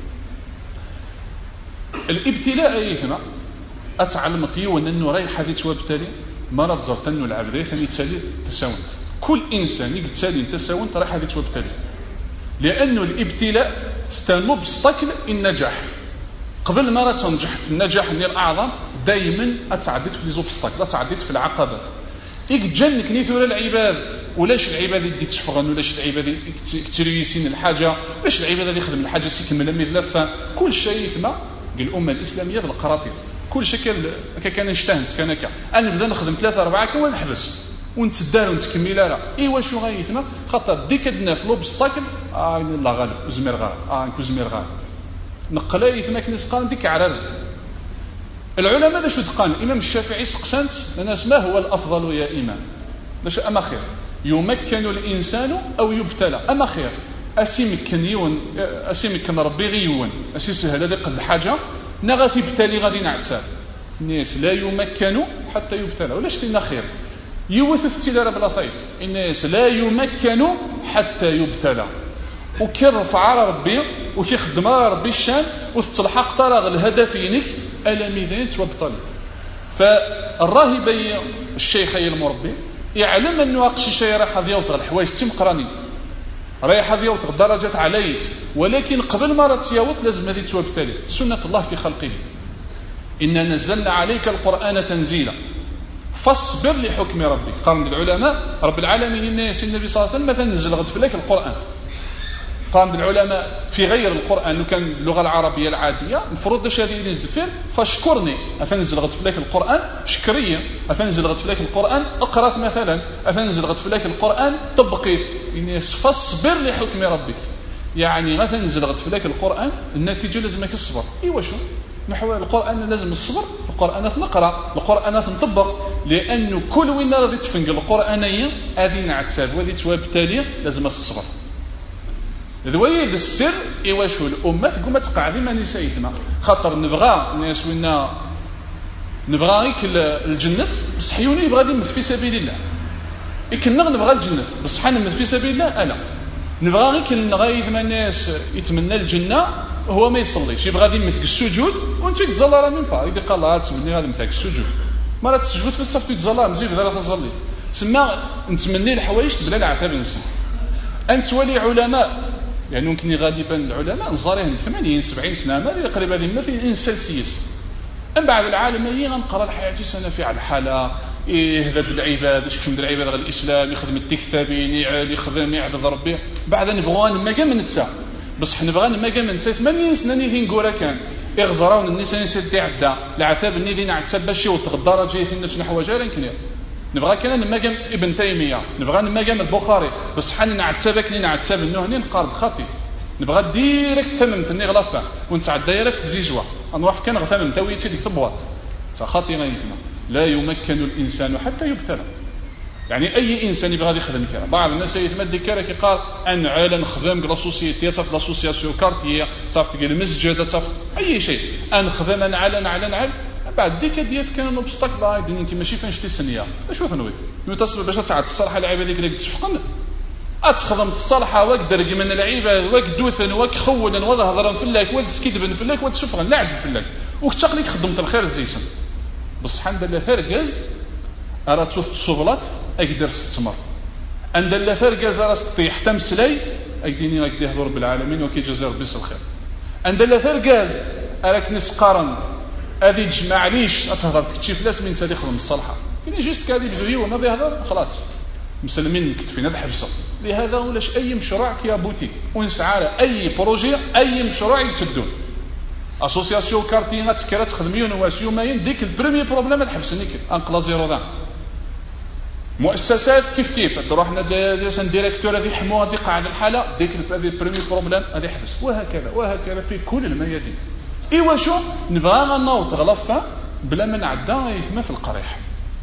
الابتلاء غيثنا أتعلم طيوان أنه رايح هذه توبتلي مرض زرت أنه العبد ثاني تسالي تساونت كل إنسان يبتلي تساونت رايح هذه توبتلي لأنه الابتلاء ستانو بستكل النجاح قبل ما تنجح النجاح من الأعظم دائما أتعدد في زوبستاكل أتعدد في العقبات إيك جنك نيثور العباد ولاش العباد اللي تشفغن ولاش العباد كتريسين الحاجة ولاش العباد اللي يخدم الحاجة سيكمل مثل كل شيء ثم الأمة الإسلامية بالقراطير كل شيء كان كان نشتهنت كان كا أنا نبدا نخدم ثلاثة أربعة كون ونحبس ونتدار ونتكمل لا إيوا شو غايثنا خاطر ديك دنا في لوبستاكل آه لا غالب وزمير غالب آه نكو زمير غالب نقلايثنا كنسقان ديك عرب العلماء شو تقال الإمام الشافعي سقسنت الناس ما هو الأفضل يا إمام باش أما خير يمكن الإنسان أو يبتلى أما خير أسيمكن يون أسيمكن ربي غيون أسي سهل هذا قد الحاجة نغا يبتلي غادي نعتاب الناس لا يمكن حتى يبتلى ولاش تينا خير يوث التلارة بلا صيد الناس لا يمكن حتى يبتلى وكيرفع على ربي وكيخدم على ربي الشان وتلحق طرق الهدف ينك ألا ميزان توبطلت فالراهبي الشيخي المربي يعلم أنه أقشي شيء راح يوطغ الحوايج تم قراني رايح يوطغ درجات عليت ولكن قبل ما تيوط لازم هذه توبتلي سنة الله في خلقه إنا نزلنا عليك القرآن تنزيلا فاصبر لحكم ربك. قال العلماء رب العالمين الناس النبي صلى الله عليه وسلم مثلا نزل غد فلاك القرآن. قام العلماء في غير القرآن لو كان اللغة العربية العادية المفروض اش هذه اللي نزل فيه فاشكرني افنزل غد فلاك القرآن شكريا افنزل غد فلاك القرآن اقرأ مثلا افنزل غد فلاك القرآن طبقي الناس فاصبر لحكم ربك. يعني مثلا نزل غد فلاك القرآن النتيجة لازمك الصبر. ايوا شو نحو القرآن لازم الصبر القرآن نقرأ القرآن نطبق لأنه كل وين غادي تفنق القرآنية هذه نعتساب وهذه تواب التالية لازم الصبر. ذوي السر ايوا شو الامه تقوم تقع ديما نسايتنا خاطر نبغى الناس وين نبغى غير الجنه بصح يوني يبغى يمت في سبيل الله. يكن نبغى الجنه بصح نمت في سبيل الله انا نبغى غير كل غايث ما الناس يتمنى الجنه وهو ما يصليش يبغى يمت السجود وانت تزلر من با يدي قال الله تمني غادي نمتك السجود ما لا تسجد في الصف تتزلر مزيان غير تصلي تسمى نتمني الحوايج تبلا العذاب الانسان. انت ولي علماء يعني ممكن غالبا العلماء نزارين ثمانين سبعين سنه ما قريبه هذه مثل انسان سيس من بعد العالميه غنقرا حياتي سنه في على الحاله يهذب العباد شكون العباد غير الاسلام يخدم التكتابين يعاد يخدم يعبد ربي بعد نبغى ما كان من نتسع بصح نبغى ما كان من نتسع ثمانين سنه ني نقول كان يغزراون النساء سدي عدا العذاب اللي دينا عتسبى شي وتغدر جاي في نفس نحو جارين كنيا نبغى كان ما كان ابن تيميه نبغى ما كان البخاري بصح حنا نعتسبك لينا عتسب انه هني نقارض خطي نبغى ديريكت ثمنت اني غلفه وانت عاد دايره في الزيجوه نروح كان غثمن تويتي ديك البواط خاطي غيفنا لا يمكن الانسان حتى يبتلى. يعني اي انسان يبغى يخدم كذا بعض الناس يتمد كذا كيقال ان عالا نخدم لا سوسيتي تاع لاسوسياسيون كارتيه تعرف تلقى المسجد تعرف اي شيء نخدم انا عالا عالا عالا بعد ديك ديال كان نوبستاك لا يدني انت ماشي فين شتي السنيه شوف نويت نتصل باش تعاد الصراحه العيبه ديك اللي تشفقن اتخدم الصالحه واك درج من العيبه واك دوثن واك خولا وظهرا فلاك وتسكدبن فلاك وتسفغن لا عجب فلاك وكتقليك خدمت الخير الزيسن بصح عند لا فرقاز ارا توث الصبلات اقدر استثمر عند لا فرقاز راه تطيح تمسلي ايديني غادي يهضر رب العالمين وكيجازي ربي الخير عند لا فرقاز راك نسقارن هذه تجمع ليش تهضر تكتشف ناس من تادي خدم الصالحه يعني جيست كادي بدوي وما بيهضر خلاص مسلمين كتفين هذا حبسه لهذا ولاش اي مشروع كيابوتي ونسعى اي بروجي اي مشروع يتسدون اسوسياسيون كارتين تسكرات تخدم يونيفاس يومين ديك البريمير بروبليم تحبسني انقلا زيرو ذا مؤسسات كيف كيف تروح حنا ديسان ديريكتور هذه حموها هذه قاعده الحاله ديك البريمير بروبليم هذه حبس وهكذا وهكذا في كل الميادين. ايوا شو نبغى نوض غلفه بلا ما نعدى يثما في القريح.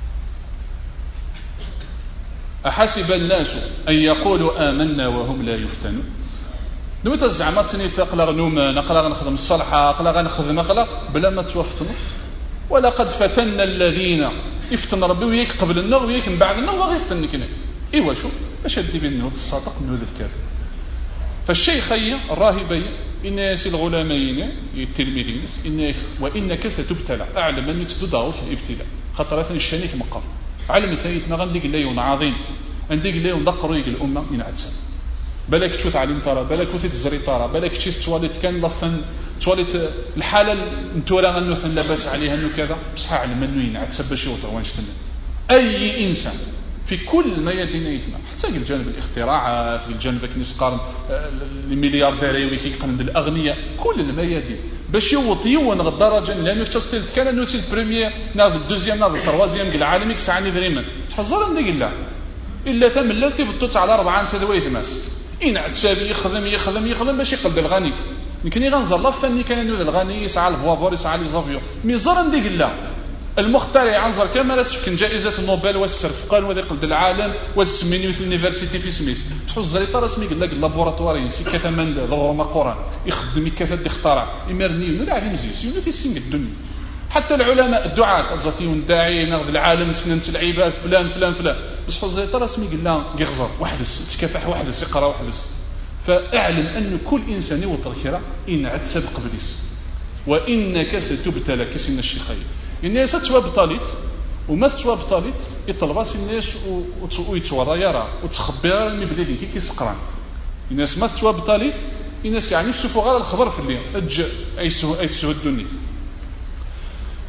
احسب الناس ان يقولوا امنا وهم لا يفتنون نوت الزعما تني تقلا نوم نقلا نخدم الصالحه قلا نخدم قلا بلا ما توفتنوا ولقد فتنا الذين يفتن ربي وياك قبل النار وياك من بعد النار وغيفتنك كنا ايوا شو باش دي بين الصادق من هذا الكافر. فالشيخ الراهبين الناس الغلامين التلميذين إن وانك ستبتلى اعلم ان تدعوك الابتلاء خطر ثاني الشنيك مقام علم ثالث ما غنديك ليون عظيم عندك ليون دقرويك الامه من عدسان بالك تشوف عليم ترى بالك وثيت الزري ترى بالك تشوف تواليت كان لفن تواليت الحاله نتورا انه لا باس عليها انه كذا بصح علم انه ينعت باش يوطر وانشتن اي انسان في كل ما يدينيتنا حتى في الجانب الاختراعات في الجانب كنسقارن المليارديري ويكي قند الاغنياء كل الميادين باش يوطيون الدرجه لانه تصل كان نوتي البريمير ناض الدوزيام ناض التروازيام العالمي كسعني دريمن حزر ندير الله الا ثم لالتي بطوت على اربعه انت دويت ماس ان عتسابي يخدم يخدم يخدم باش يقد الغني يمكن يغنزر لفني كان نوذ الغني يسعى البوابور يسعى لي زافيو ميزر ندير الله المخترع عنزر كما سفكن جائزه النوبل والسرف قال وذا قلد العالم والسمينيو في اليونيفرسيتي في سميث تحوز ريطا رسمي قال لك اللابوراتوار ينسي كثمن ظهور ما قران يخدم كثد اختراع يمرني ولا علي مزيس يوني في السن الدنيا حتى العلماء الدعاة ازاتيون داعي ناخذ العالم سنن العباد فلان فلان فلان بس حوز ريطا رسمي قال لا يغزر وحدس تكافح وحدس يقرا وحدس. فاعلم ان كل انسان يوطر خيرا ان عد سبق بليس وانك ستبتلى كسن الشيخين الناس توا بطاليت وما توا بطاليت يطلباس الناس ويتورا يرى وتخبر مي بلادي كي كيسقران الناس ما توا بطاليت الناس يعني يشوفوا غير الخبر في الليل اج اي سو اي سو الدنيا.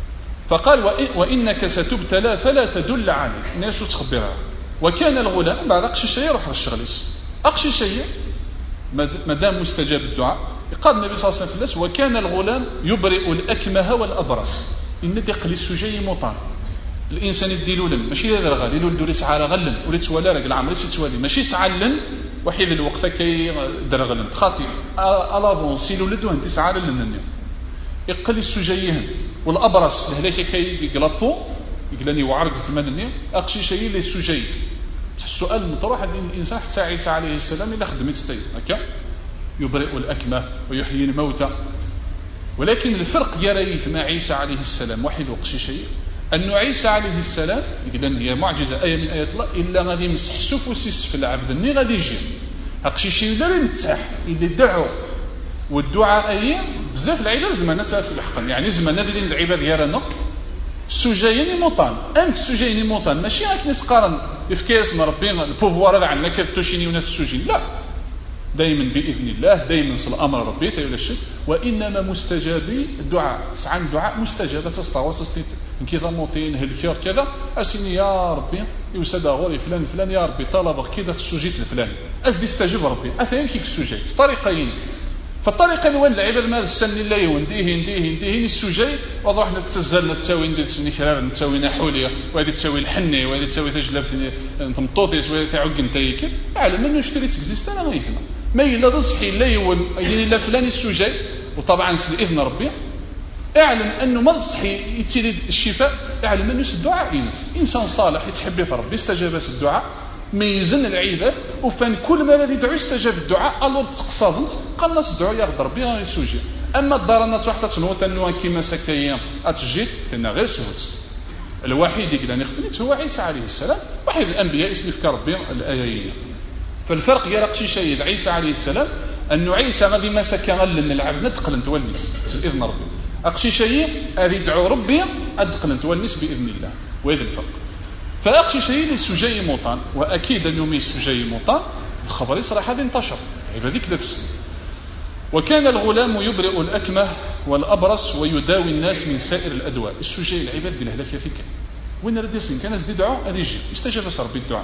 فقال وإنك ستبتلى فلا تدل عليه الناس تخبرها. وكان الغلام بعد أقشي شيء يروح للشغليس أقشي شيء مادام مستجاب الدعاء. قال النبي صلى الله عليه وسلم وكان الغلام يبرئ الأكمه والأبرص إن دقل السجي مطان الإنسان يديلو لن ماشي هذا الغالي لو دوري سعاره غلن ولي تولى راك العمر يتوالي ماشي سعلن وحيد الوقت كي درغلن خاطي الافون سي لولدو انت سعاره لن يقل السجيهن والأبرص لهلاك كي يقلطو يقلني وعرق الزمان أقشي شيء للسجي. السؤال المطروح هذا الإنسان حتى عيسى عليه السلام إلا خدمت ستي هكا يبرئ الأكمه ويحيي الموتى. ولكن الفرق يريث مع عيسى عليه السلام واحد وقشي شيء أن عيسى عليه السلام يقول هي معجزة آية من آيات الله إلا غادي يمسح سفوسيس في العبد الني غادي يجي هقشي شيء لا يمسح اللي دعوا والدعاء أي بزاف العباد زمانات في الحق يعني زمانات ديال العباد يرانا السجيين موطان أنت السجيين موطان ماشي راك نسقارن إفكاس من ربي البوفوار هذا عندنا كتوشيني وناس السجين لا دائما بإذن الله دائما صل أمر ربي ثيولا الشيء وإنما مستجابي الدعاء سعان الدعاء مستجابة تستغوص كذا موطين هالكير كذا أسيني يا ربي يوسد غوري فلان فلان يا ربي طلبك كذا السجيت الفلاني أسدي استجب ربي أثير كيك السجي طريقين. فالطريقة الوان العباد ما السن الله يونديه نديه نديه السجي وضرح نتسزل نتساوي ندير سني كرار نتساوي نحولية وهذه تساوي الحني وهذه تساوي تجلب تمطوطيس وهذه تعق نتايك أعلم أنه اشتريت اكزيست أنا غيفنا ما إلا تصحي لا يون إلا فلان السجي وطبعا بإذن ربي اعلم أنه ما تصحي يتيري الشفاء اعلم أنه الدعاء إنس إنسان صالح يتحب في ربي استجاب الدعاء ما يزن العباد وفان كل ما الذي يدعو استجاب الدعاء الله تقصادنت قال الناس الدعاء يغدر بها يسوجي أما الدارنا تحت تنوت أنه كيما سكايا أتجيت فإنها غير سهوت الوحيد يقدر يخدمت هو عيسى عليه السلام واحد الأنبياء يسلف كربي الآيين. فالفرق يرق شي شيء عيسى عليه السلام أنه عيسى غادي ما سكا غلن العبد ندقل نتولنس بإذن ربي أقشي شيء أذي يدعو ربي أدقل نتولنس بإذن الله وهذا الفرق. فأقشي شيء للسجي موطان وأكيد أنه مي السجي موطان الخبر صراحة هذا انتشر عباديك لتسن. وكان الغلام يبرئ الأكمه والأبرص ويداوي الناس من سائر الأدواء. السجي العباد قال لك يا فيك وين رد يسن كان يزدي دعاء هذا يجي استجاب ربي الدعاء.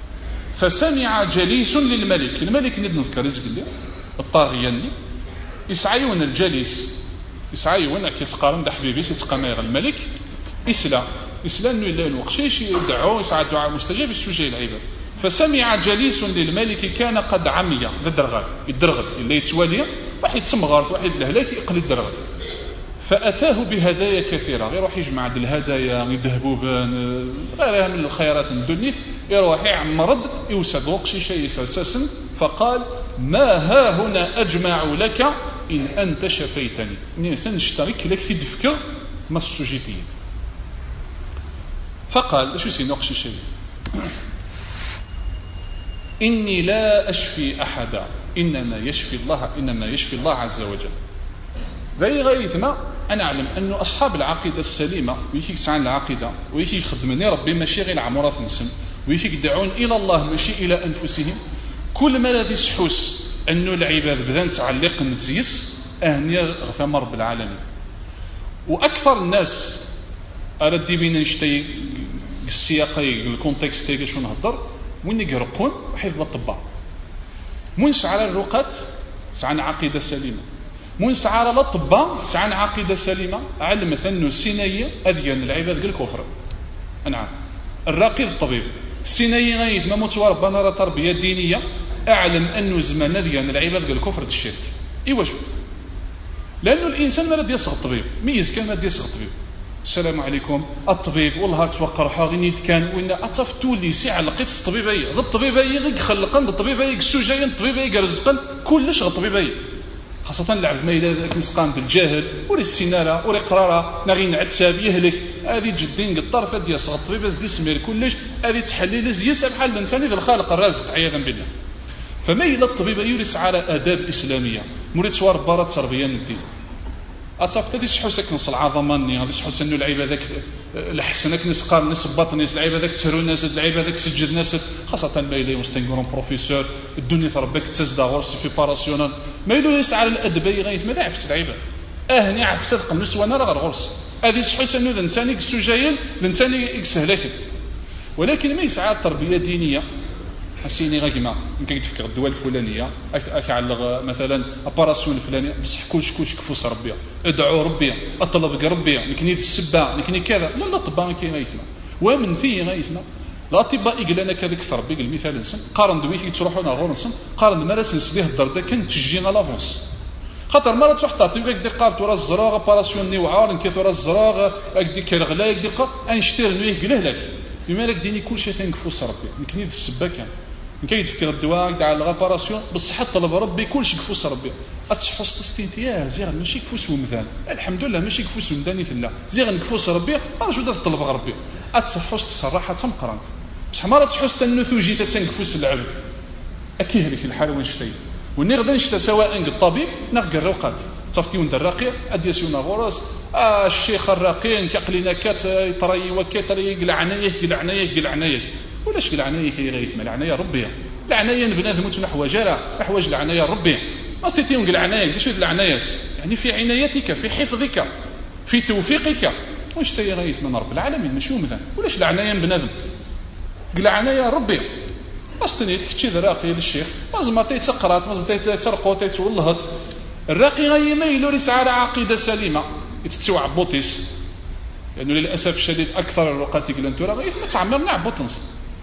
فسمع جليس للملك الملك ند نذكر رزق الله الطاغيان يسعيون الجليس يسعيون كيسقارن ده حبيبي يتقامير الملك إسلا إسلا أنه إلا الوقشيش يدعوه يسعى الدعاء مستجاب السجي العباد. فسمع جليس للملك كان قد عمي ذا الدرغال الدرغل اللي يتوالي واحد سمغارث واحد الهلاك يقل الدرغل. فأتاه بهدايا كثيرة يروح يجمع الهدايا يذهبوبان غيرها من الخيرات الدنيا يروح يعمرض يوسد وقشيش يسلسسن. فقال ما ها هنا أجمع لك إن أنت شفيتني إني سنشترك لك في دفكر ما السجيتين. فقال شو سي نقشي شيء إني لا أشفي أحدا إنما يشفي الله إنما يشفي الله عز وجل. غير غيثنا أنا أعلم أن أصحاب العقيدة السليمة ويشيك سعان العقيدة ويشيك يخدمني ربي ماشي غير عمرات نسم ويشيك يدعون إلى الله ماشي إلى أنفسهم. كل ما الذي سحوس أنه العباد بدأن تعلق نزيس أهنية غثام رب العالمين. وأكثر الناس أردي بين نشتي السياقي الكونتكست تيجي شو نهضر وين يقرقون وحفظ الطباء منس على الرقات سعان عقيدة سليمة منس على الطباء سعان عقيدة سليمة علم مثلا السينية أذين العباد قال الكفر نعم الراقي الطبيب السينية غيث ما متوار بنارة تربية دينية أعلم أنه زمان أذين العباد قال الكفر الشرك إيوا شو لأنه الإنسان ما رد يصغ الطبيب ميز كان ما رد يصغ الطبيب السلام عليكم الطبيب والله توقر حاغنيت كان وين اتصفتوا لي سي على لقيت الطبيبيه ضد الطبيبيه غير خلقن ضد الطبيبيه السجين الطبيبيه رزقن كلش الطبيبيه خاصه العبد ما الى ذاك نسقان بالجاهل وري السناره وري قراره نغي عتاب يهلك هذه جدين الطرف ديال صغ الطبيبه زدي سمير كلش هذه تحليل زياس بحال الانسان ذا الخالق الرازق عياذا بالله. فما الى الطبيبه يورس على اداب اسلاميه مريد صور بارات تربيه الدين أتصفت هذه سحوسك نص العظمة ني هذه سحوس إنه العيبة ذاك الحسنك نسقار نسبط ناس العيبة ذاك تسرو ناس العيبة ذاك سجد ناس خاصة ما إلى مستنقرون بروفيسور الدنيا تربك تزدا غرس في باراسيونال ما إلى يسعى الأدبي غيث ما عفس العيبة أهني عفسات قمنس وانا راه غرس هذه صحيح انه الانسان يكسجاين الانسان يكسهلك، ولكن ما يسعى التربيه الدينيه حسيني غاكما يمكن تفكر الدول الفلانيه اك علق مثلا اباراسيون الفلانيه بصح كلش كلش كفوس ربي، ادعوا ربي، اطلب ربي، نكني السبه نكني كذا، لا لا طبا كاين غايثنا ومن فيه غايثنا الاطباء يقول لك هذاك الثرب يقول مثال نسن قارن دويك تروحوا غور نسن قارن مارس نسبيه الدرده كان تجينا لافونس خاطر مرة تروح تعطي بك دي قارت ورا الزراغ اباراسيون نيوعار نكيف ورا الزراغ اك ديك الغلا اك ديك انشتير نويه قله لك بما لك ديني كل شيء تنكفوس ربي نكني في السبه كان كاين في الدواء تاع الغاباراسيون بصح طلب ربي كلشي كفوس ربي اتصحوس تستنتيا زين ماشي كفوس ومذان الحمد لله ماشي كفوس ومداني في الله زين كفوس ربي ارجو دا طلب ربي اتصحوس الصراحه تمقرانت بصح ما تصحوس تنثوجي تنكفوس العبد اكيه لك الحال وين شتي وني غدا نشتا سواء الطبيب ناق الروقات صفتي وند الراقي اديسيونا غورس آه الشيخ الراقي كيقلينا كات يطري وكيطري يقلعنايه يقلعنايه يقلعنايه ولاش العنايه كي غيث ما العنايه ربي العنايه بنادم نحو جرى احواج العنايه ربي ما استيتي نقول العنايه كيش العنايه يعني في عنايتك في حفظك في توفيقك واش تي غيث من رب العالمين ماشي مثلا ولاش العنايه بنادم قال عنايه ربي اصلا تحكي راقي للشيخ لازم تيتقرات لازم تيترقو تيتولهط الراقي غيميلو يسعى على عقيده سليمه يتسوع بوطيس لانه يعني للاسف الشديد اكثر الرقات يقول انت راه غير ما تعمرنا عبوطنس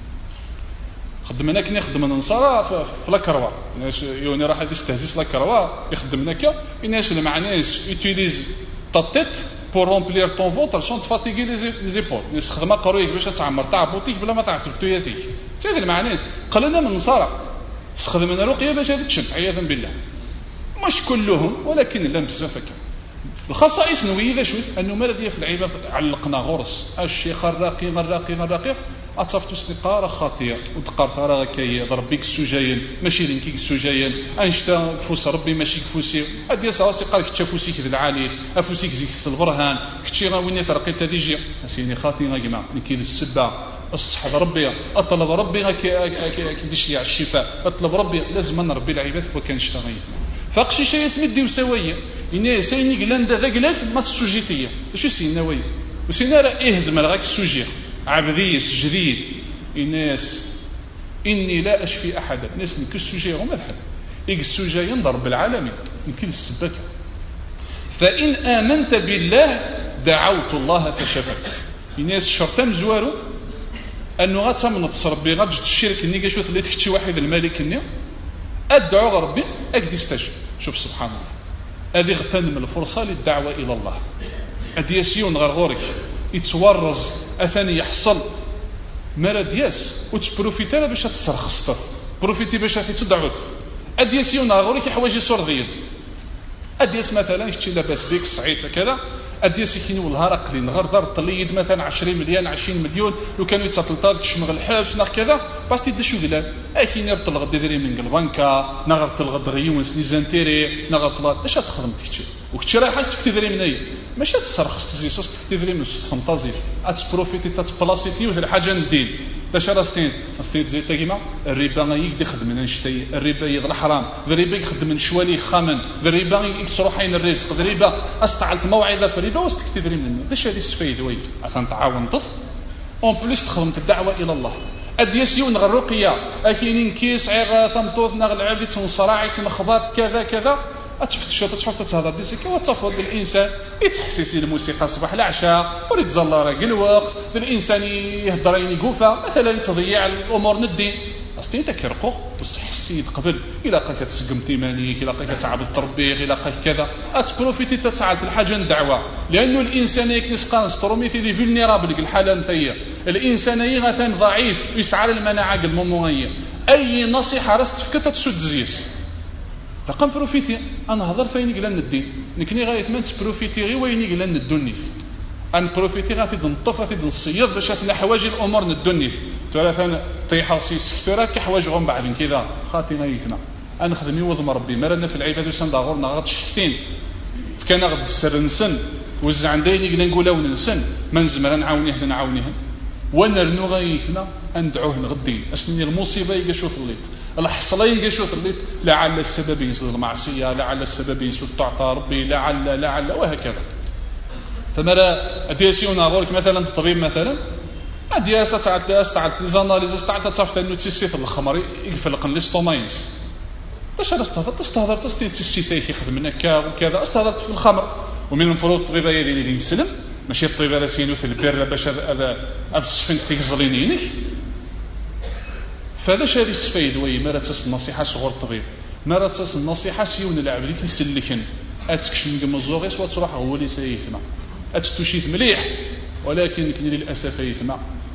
خدمنا كني خدمنا نصارى في لاكروا الناس يوني راح يستهزئ لاكروا يخدمنا كا الناس اللي مع ناس يوتيليز طاطيت بور رومبلير طون فوتر سون تفاتيغي لي زيبول الناس خدمه قرويك باش تعمر تاع بوطيك بلا ما تعتبتو يا فيك سيد اللي مع ناس قلنا من نصارى خدمنا رقيه باش تتشم عياذا بالله مش كلهم ولكن لا بزاف هكا الخصائص نويه شوف انه مالذي في العباد علقنا غرس الشيخ الراقي الراقي الراقي اتصفتو استقاره خاطئه وتقار ثرا كي ضربيك السجاين ماشي لينكيك السجاين انشتا كفوس ربي ماشي كفوسي ادي راسي قال كتشافوسي كذا العاليف افوسيك زيك البرهان كتشي غاويني فرقيت تيجي ماشي خاطي غا جماعه نكيد السبه الصحه ربي اطلب ربي كيديش لي على الشفاء اطلب ربي لازم نربي العباد فكان نشتغل فاقشي شي اسمي ديو سويه إني سيني قلندا ذا قلت ما السوجيتيه شو سينا وي وسينا راه يهزم راك السوجي عبديس جديد الناس اني لا اشفي احدا الناس من كل السوجي وما حد يق السوجي ينضر بالعالمين من كل السبك فان امنت بالله دعوت الله فشفاك الناس شرطه مزوارو انه غتمن تصربي غتجد الشرك ني كشوف اللي تكتشي واحد الملك ني ادعو ربي اكدي استجب شوف سبحان الله هذه غتنم الفرصه للدعوه الى الله اديسيون غرغورك يتورز اثاني يحصل مرض ياس وتبروفيتي باش تسرخصط بروفيتي باش تدعوت اديسيون غرغورك حوايج صردين اديس مثلا يشتي لاباس بك صعيد كذا اديس كينو الهرق لين غير دار طليد مثلا عشرين مليون عشرين مليون لو كانوا يتطلطات كشمغ الحبس ناخ كذا باش تدي شو قال اكي نير طلق ديري من البنكه نغر طلق دريون سني زانتيري نغر طلق اش تخدم تكتشي وكتشي راح حاس تكتفري مني ماشي تسرخص تزيص تكتفري من فانتازي اتبروفيتي تتبلاصيتي وهاد الحاجه ندين باش راستين راستين زيت كيما الربا يقدر يخدم من نشتي الربا يضل حرام الربا يخدم من شوالي خامن الربا يكسروا حين الرزق الربا استعلت موعظه في الربا واستكتفري منه داش هذه السفيد وي عشان تعاون طف اون بليس تخدم الدعوه الى الله اديسيون غالرقيه اكاينين كيس عيغ ثمطوث نغ العبد تنصراعي تنخبط كذا كذا اتفتش تشوف تهضر ديسك وتفضل الانسان يتحسس الموسيقى صباح العشاء وليد زلاره الوقت الانسان يهضر يقوفا مثلا تضيع الامور ندين اصلي انت كيرقو بصح السيد قبل الى لقاك تسقم تيمانيك الى لقاك تعبد تربيك الى لقاك كذا اتبروفيتي تتعالت الحاجه ندعوه لانه الانسان يكنس قانس ترومي في لي فولنيرابل الحاله نثيه الانسان يغثان ضعيف يسعى للمناعه الممويه اي نصيحه راس تفكت تسد زيس فقام بروفيتي انا هضر فين قلنا الدين نكني غايه ما تبروفيتي غير وين قلنا الدنيف ان بروفيتي غادي نطف غادي نصيد باش تنا حوايج الامور ندنيف ثلاثه طيحه سي سكتورا كحوايج غون بعد كذا خاطي غايتنا انا خدم يوظم ربي مرنا في العباد وسند غورنا غتشتين فكان غد السر نسن وز عندي قلنا نقولوا نسن ما نزمر نعاونيه نعاونيه ونرنو غايتنا ندعوه نغدين اسني المصيبه يجي شوف الليط الحصلين يجي شوف الليط لعل السبب ينسد المعصيه لعل السبب ينسد تعطى ربي لعل لعل وهكذا فمرا اديسيون اغورك مثلا الطبيب مثلا ادياسه تاع تاع تاع ليزاناليز تاع تصافت انه تيسيت الخمر يقفل ليستوماينز واش انا استهدرت استهدرت استي تيسيتي كيخدم هكا وكذا استهدرت في الخمر. ومن المفروض الطبيب يدير اللي يسلم ماشي الطبيب راسينو في البر باش هذا هذا الصفن في غزلينينك. فهذا شادي السفيد وي ما راتس النصيحه صغور الطبيب ما راتس النصيحه سيون العبد اللي تيسلكن اتكشم كمزوغيس وتروح هو اللي سيفنا اتستوشيت مليح ولكن للاسف يفما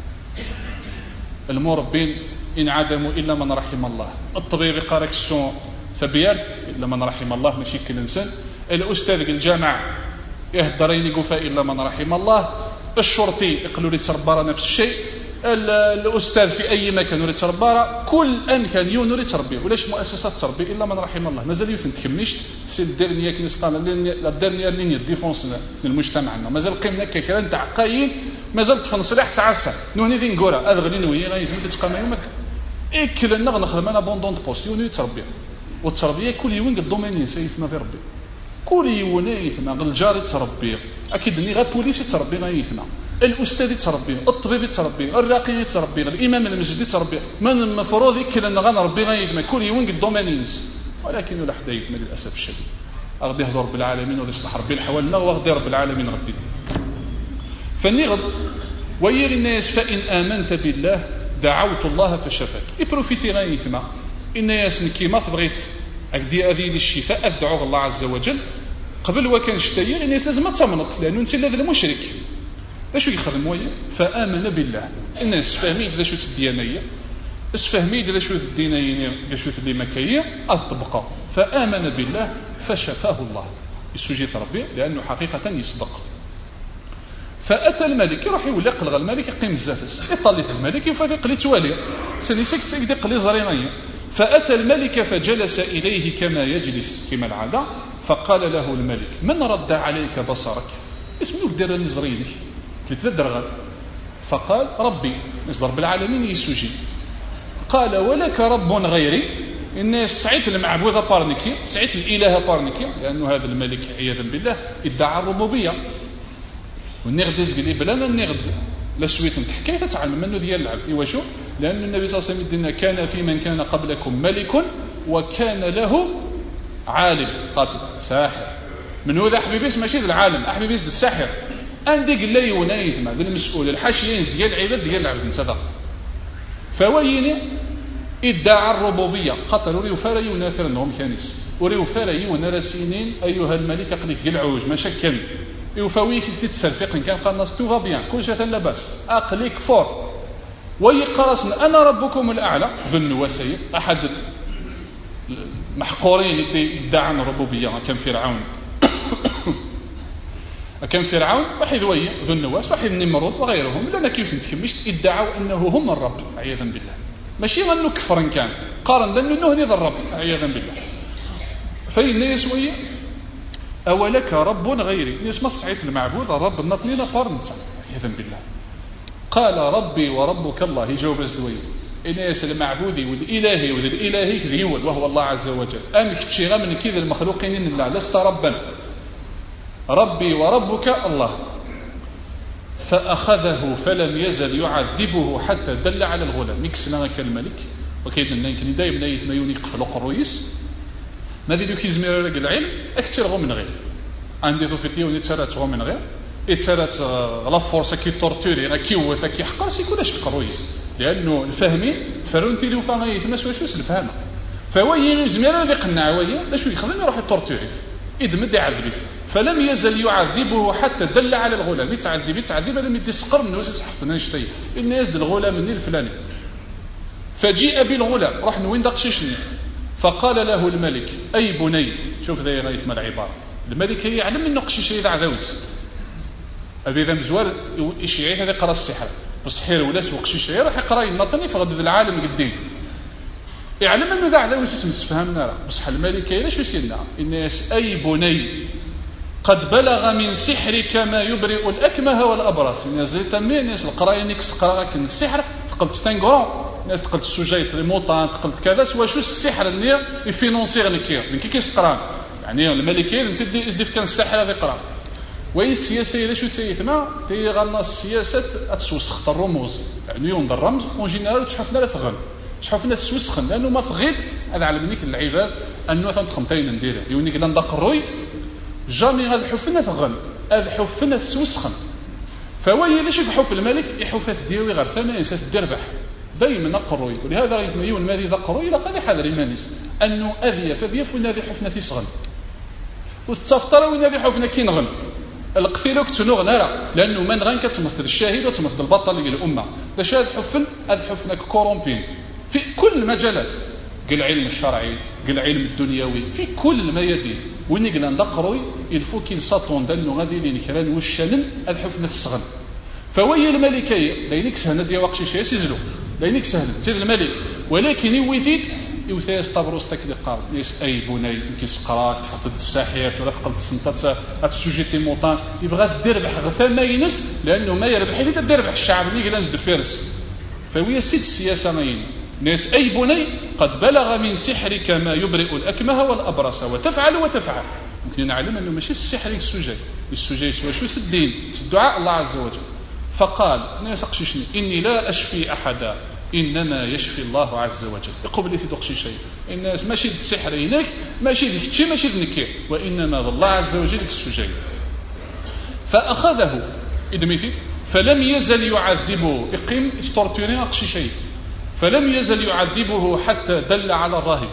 المربين ان عدموا الا من رحم الله. الطبيب قاركسيون ثبيارث الا من رحم الله ماشي كل انسان. الاستاذ الجامع يهضرين يقفا الا من رحم الله. الشرطي يقولوا لي تربى نفس الشيء. الاستاذ في اي مكان يريد تربى كل ان كان يون يريد تربيه ولاش مؤسسات تربيه الا من رحم الله. مازال يوثن تكمليش سي الدرنيه كنيس قال لا الدرنيه ليني ديفونس للمجتمع مازال قيمنا كثيرا تاع قايين مازال طفن صلاح تاع نوني ذين غورا هذا غني نوي غادي تتقام يوم اكل نغ نخدم انا بوندون بوست يون يتربيه والتربيه كل يوم الدومين سيف ما في ربي كل يوم يثنا الجار يتربيه اكيد ني غا بوليس يتربي غايثنا الاستاذ يتربي الطبيب يتربي الراقي يتربي الامام المسجد يتربي من المفروض يكل ان غنربي غايثنا كل يوم الدومينينس. ولكن ولا حدا يفهم للاسف الشديد غادي يهضر رب العالمين وغادي يصلح ربي الحوالنا وغادي رب العالمين غدي فني غد وير الناس فان امنت بالله دعوت الله فشفاك يبروفيتي غايثنا الناس كيما بغيت اكدي هذه للشفاء ادعو الله عز وجل قبل وكان شتاير الناس لازم تمنط لانه انت هذا المشرك اش يخدم ويا فامن بالله. الناس فاهمين ذا شو الديانيه اش فاهمين ذا شو الدينيه ذا شو اللي مكيه اطبقوا فامن بالله فشفاه الله يسجد ربي لانه حقيقه يصدق. فاتى الملك يروح يولي قلغ الملك يقيم الزافس يطلي في الملك يفافق لي توالي سني سكت يدق لي زرينيه. فاتى الملك فجلس اليه كما يجلس كما العاده فقال له الملك من رد عليك بصرك اسمه دير لي زرينك ثلاثة درغال. فقال ربي مصدر بالعالمين يسوجي. قال ولك رب غيري الناس سعيت المعبود بارنيكي سعيت الاله بارنيكي لانه هذا الملك عياذا بالله ادعى الربوبيه والنغد يزقلي بلا النغد لا سويت حكايه تتعلم منه ديال العبد واشو لان النبي صلى الله عليه وسلم كان في من كان قبلكم ملك وكان له عالم قاتل ساحر من هو ذا حبيبيس ماشي ذا العالم حبيبيس ذا الساحر عندك لا يونايث مع ذا المسؤول الحاشيين ديال العباد ديال العبد نسدا فويني ادعى الربوبيه خاطر وريو فارا يناثر انهم كانيس وريو فارا يونرسينين ايها الملك قليك العوج ما شكل يوفاويك يزيد تسرفق ان كان قال الناس تو بيان كل شيء لاباس اقليك فور ويقرصن انا ربكم الاعلى ذو النواسي احد المحقورين اللي ادعى الربوبيه كان فرعون كان فرعون واحد وي ذو النواس واحد النمرود وغيرهم لان كيف نتكمش ادعوا انه هم الرب عياذا بالله ماشي انه كفر كان قارن لانه هذا الرب عياذا بالله. فإن يسوي اولك رب غيري نسمع صحيت المعبود الرب نطنينا بارنت عياذا بالله. قال ربي وربك الله يجاوب ازدوي الناس المعبودي والالهي وذي الالهي ذيول وهو الله عز وجل امك تشي من كذا المخلوقين الله لست ربا ربي وربك الله. فأخذه فلم يزل يعذبه حتى دل على الغلام يكسنا كالملك وكيد نكني دائما نايث ما يونيق في القرويس ما ذي دوك يزمير لك العلم اكثر غو من غير عندي ذو فيتيو نتسرات غو من غير اتسرات لا فورس كي تورتوري راه كيوث كي حقر سي كلش القرويس لانه الفهمي فرونتي لو فاغي ما سواش الفهم فهو يزمير ذي قنع ويا لا شو يخدم يروح يتورتوري يدمد يعذب فلم يزل يعذبه حتى دل على الغلام يتعذب يتعذب لم يدي سقر منه يسحفنا نشتي الناس ديال الغلام من الفلاني. فجيء بالغلام راح وين دقششني فقال له الملك اي بني شوف ذا رايث مال العباره الملك يعلم انه قشيش يذا عذاوس ابي ذا مزوار ايش يعيث هذا قرا السحر بالسحير ولا سوق قشيش راح يقرا ينطني فغد العالم قدين يعلم انه ذا عذاوس تمسفهمنا بصح الملك علاش يسيرنا الناس اي بني قد بلغ من سحرك ما يبرئ الأكمه والأبرص. الناس تمي الناس القرايه نيكس قرا كن السحر تقلت ستانغرون الناس تقلت السوجيت ريموطان تقلت كذا سوا شو السحر اللي يفينونسيغ نكير كي كيس قرا يعني الملكيه نسدي ازدف كان السحر هذا يقرا وهي السياسه الا شو تيثنا تي غالنا السياسه تسوسخ الرموز يعني يوم الرمز اون جينيرال تشوفنا لا تغن تشوفنا تسوسخن لانه ما فغيت هذا علمنيك العباد انه تنتخمتين نديرها يونيك لا ندقروي جامي غاد حفنا تغن هذا حفنا تسوسخن فواي ليش يحف الملك يحف ديوي غير ثمانية سات الدربح دائما قروي ولهذا يتميون مالي ذا قروي لا قد حذر مانيس انه اذيه فذيه فوين هذه حفنا في صغن والتفتر وين هذه حفنا كي نغن القتيلوك تنغن راه لانه من غن كتمثل الشاهد وتمثل البطل للامه باش هذا حفن هذا حفنا كورومبين في كل المجالات قال العلم الشرعي قال العلم الدنيوي في كل الميادين وين قلنا ندقروي الفو كي ساطون دانو غادي لي نكران والشنن هذا حفنا في الصغن فوي الملكيه داينك سهل ديال وقت شي سيزلو داينك سهل سير الملك ولكن يوثيد يوثيس طابروستك اللي قال نيس اي بني كيسقراك تفقد الساحيات ولا فقد السنطات هاد السوجيتي موطان يبغى تربح غثا ينس لانه ما يربح الا تربح الشعب اللي قال نزد فارس فوي السيد السياسه ماين ناس اي بني قد بلغ من سحرك ما يبرئ الاكمه والابرص وتفعل وتفعل ممكن نعلم انه ماشي السحر السجاي السجاي شو شو الدين الدعاء الله عز وجل فقال ناس قشيشني اني لا اشفي احدا انما يشفي الله عز وجل يقبل لي في دوقشي شيء الناس ماشي السحر هناك ماشي ذيك الشيء ماشي ذنكير وانما الله عز وجل السجاي فاخذه ادمي فلم يزل يعذبه اقيم استورتوري قشي شيء فلم يزل يعذبه حتى دل على الراهب.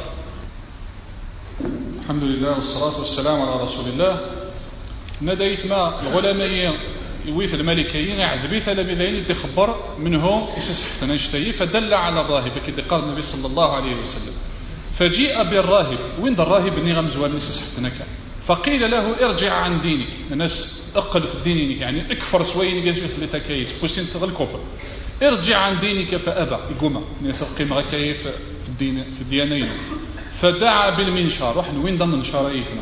الحمد لله والصلاة والسلام على رسول الله. نديت ما العلماء يويث الملكيين يعذبي تلاميذين يدي خبر منهم يسحف نشتي فدل على الراهب كي قال النبي صلى الله عليه وسلم فجيء بالراهب وين الراهب ني غمزوال يسحفتنك فقيل له ارجع عن دينك الناس اقل في دينك يعني اكفر سوين يجوز لتكيف بوسين تغل الكفر ارجع عن دينك فابى يقوم الناس قيم كيف في الدين في الديانين فدعا بالمنشار روح وين ضمن منشاريتنا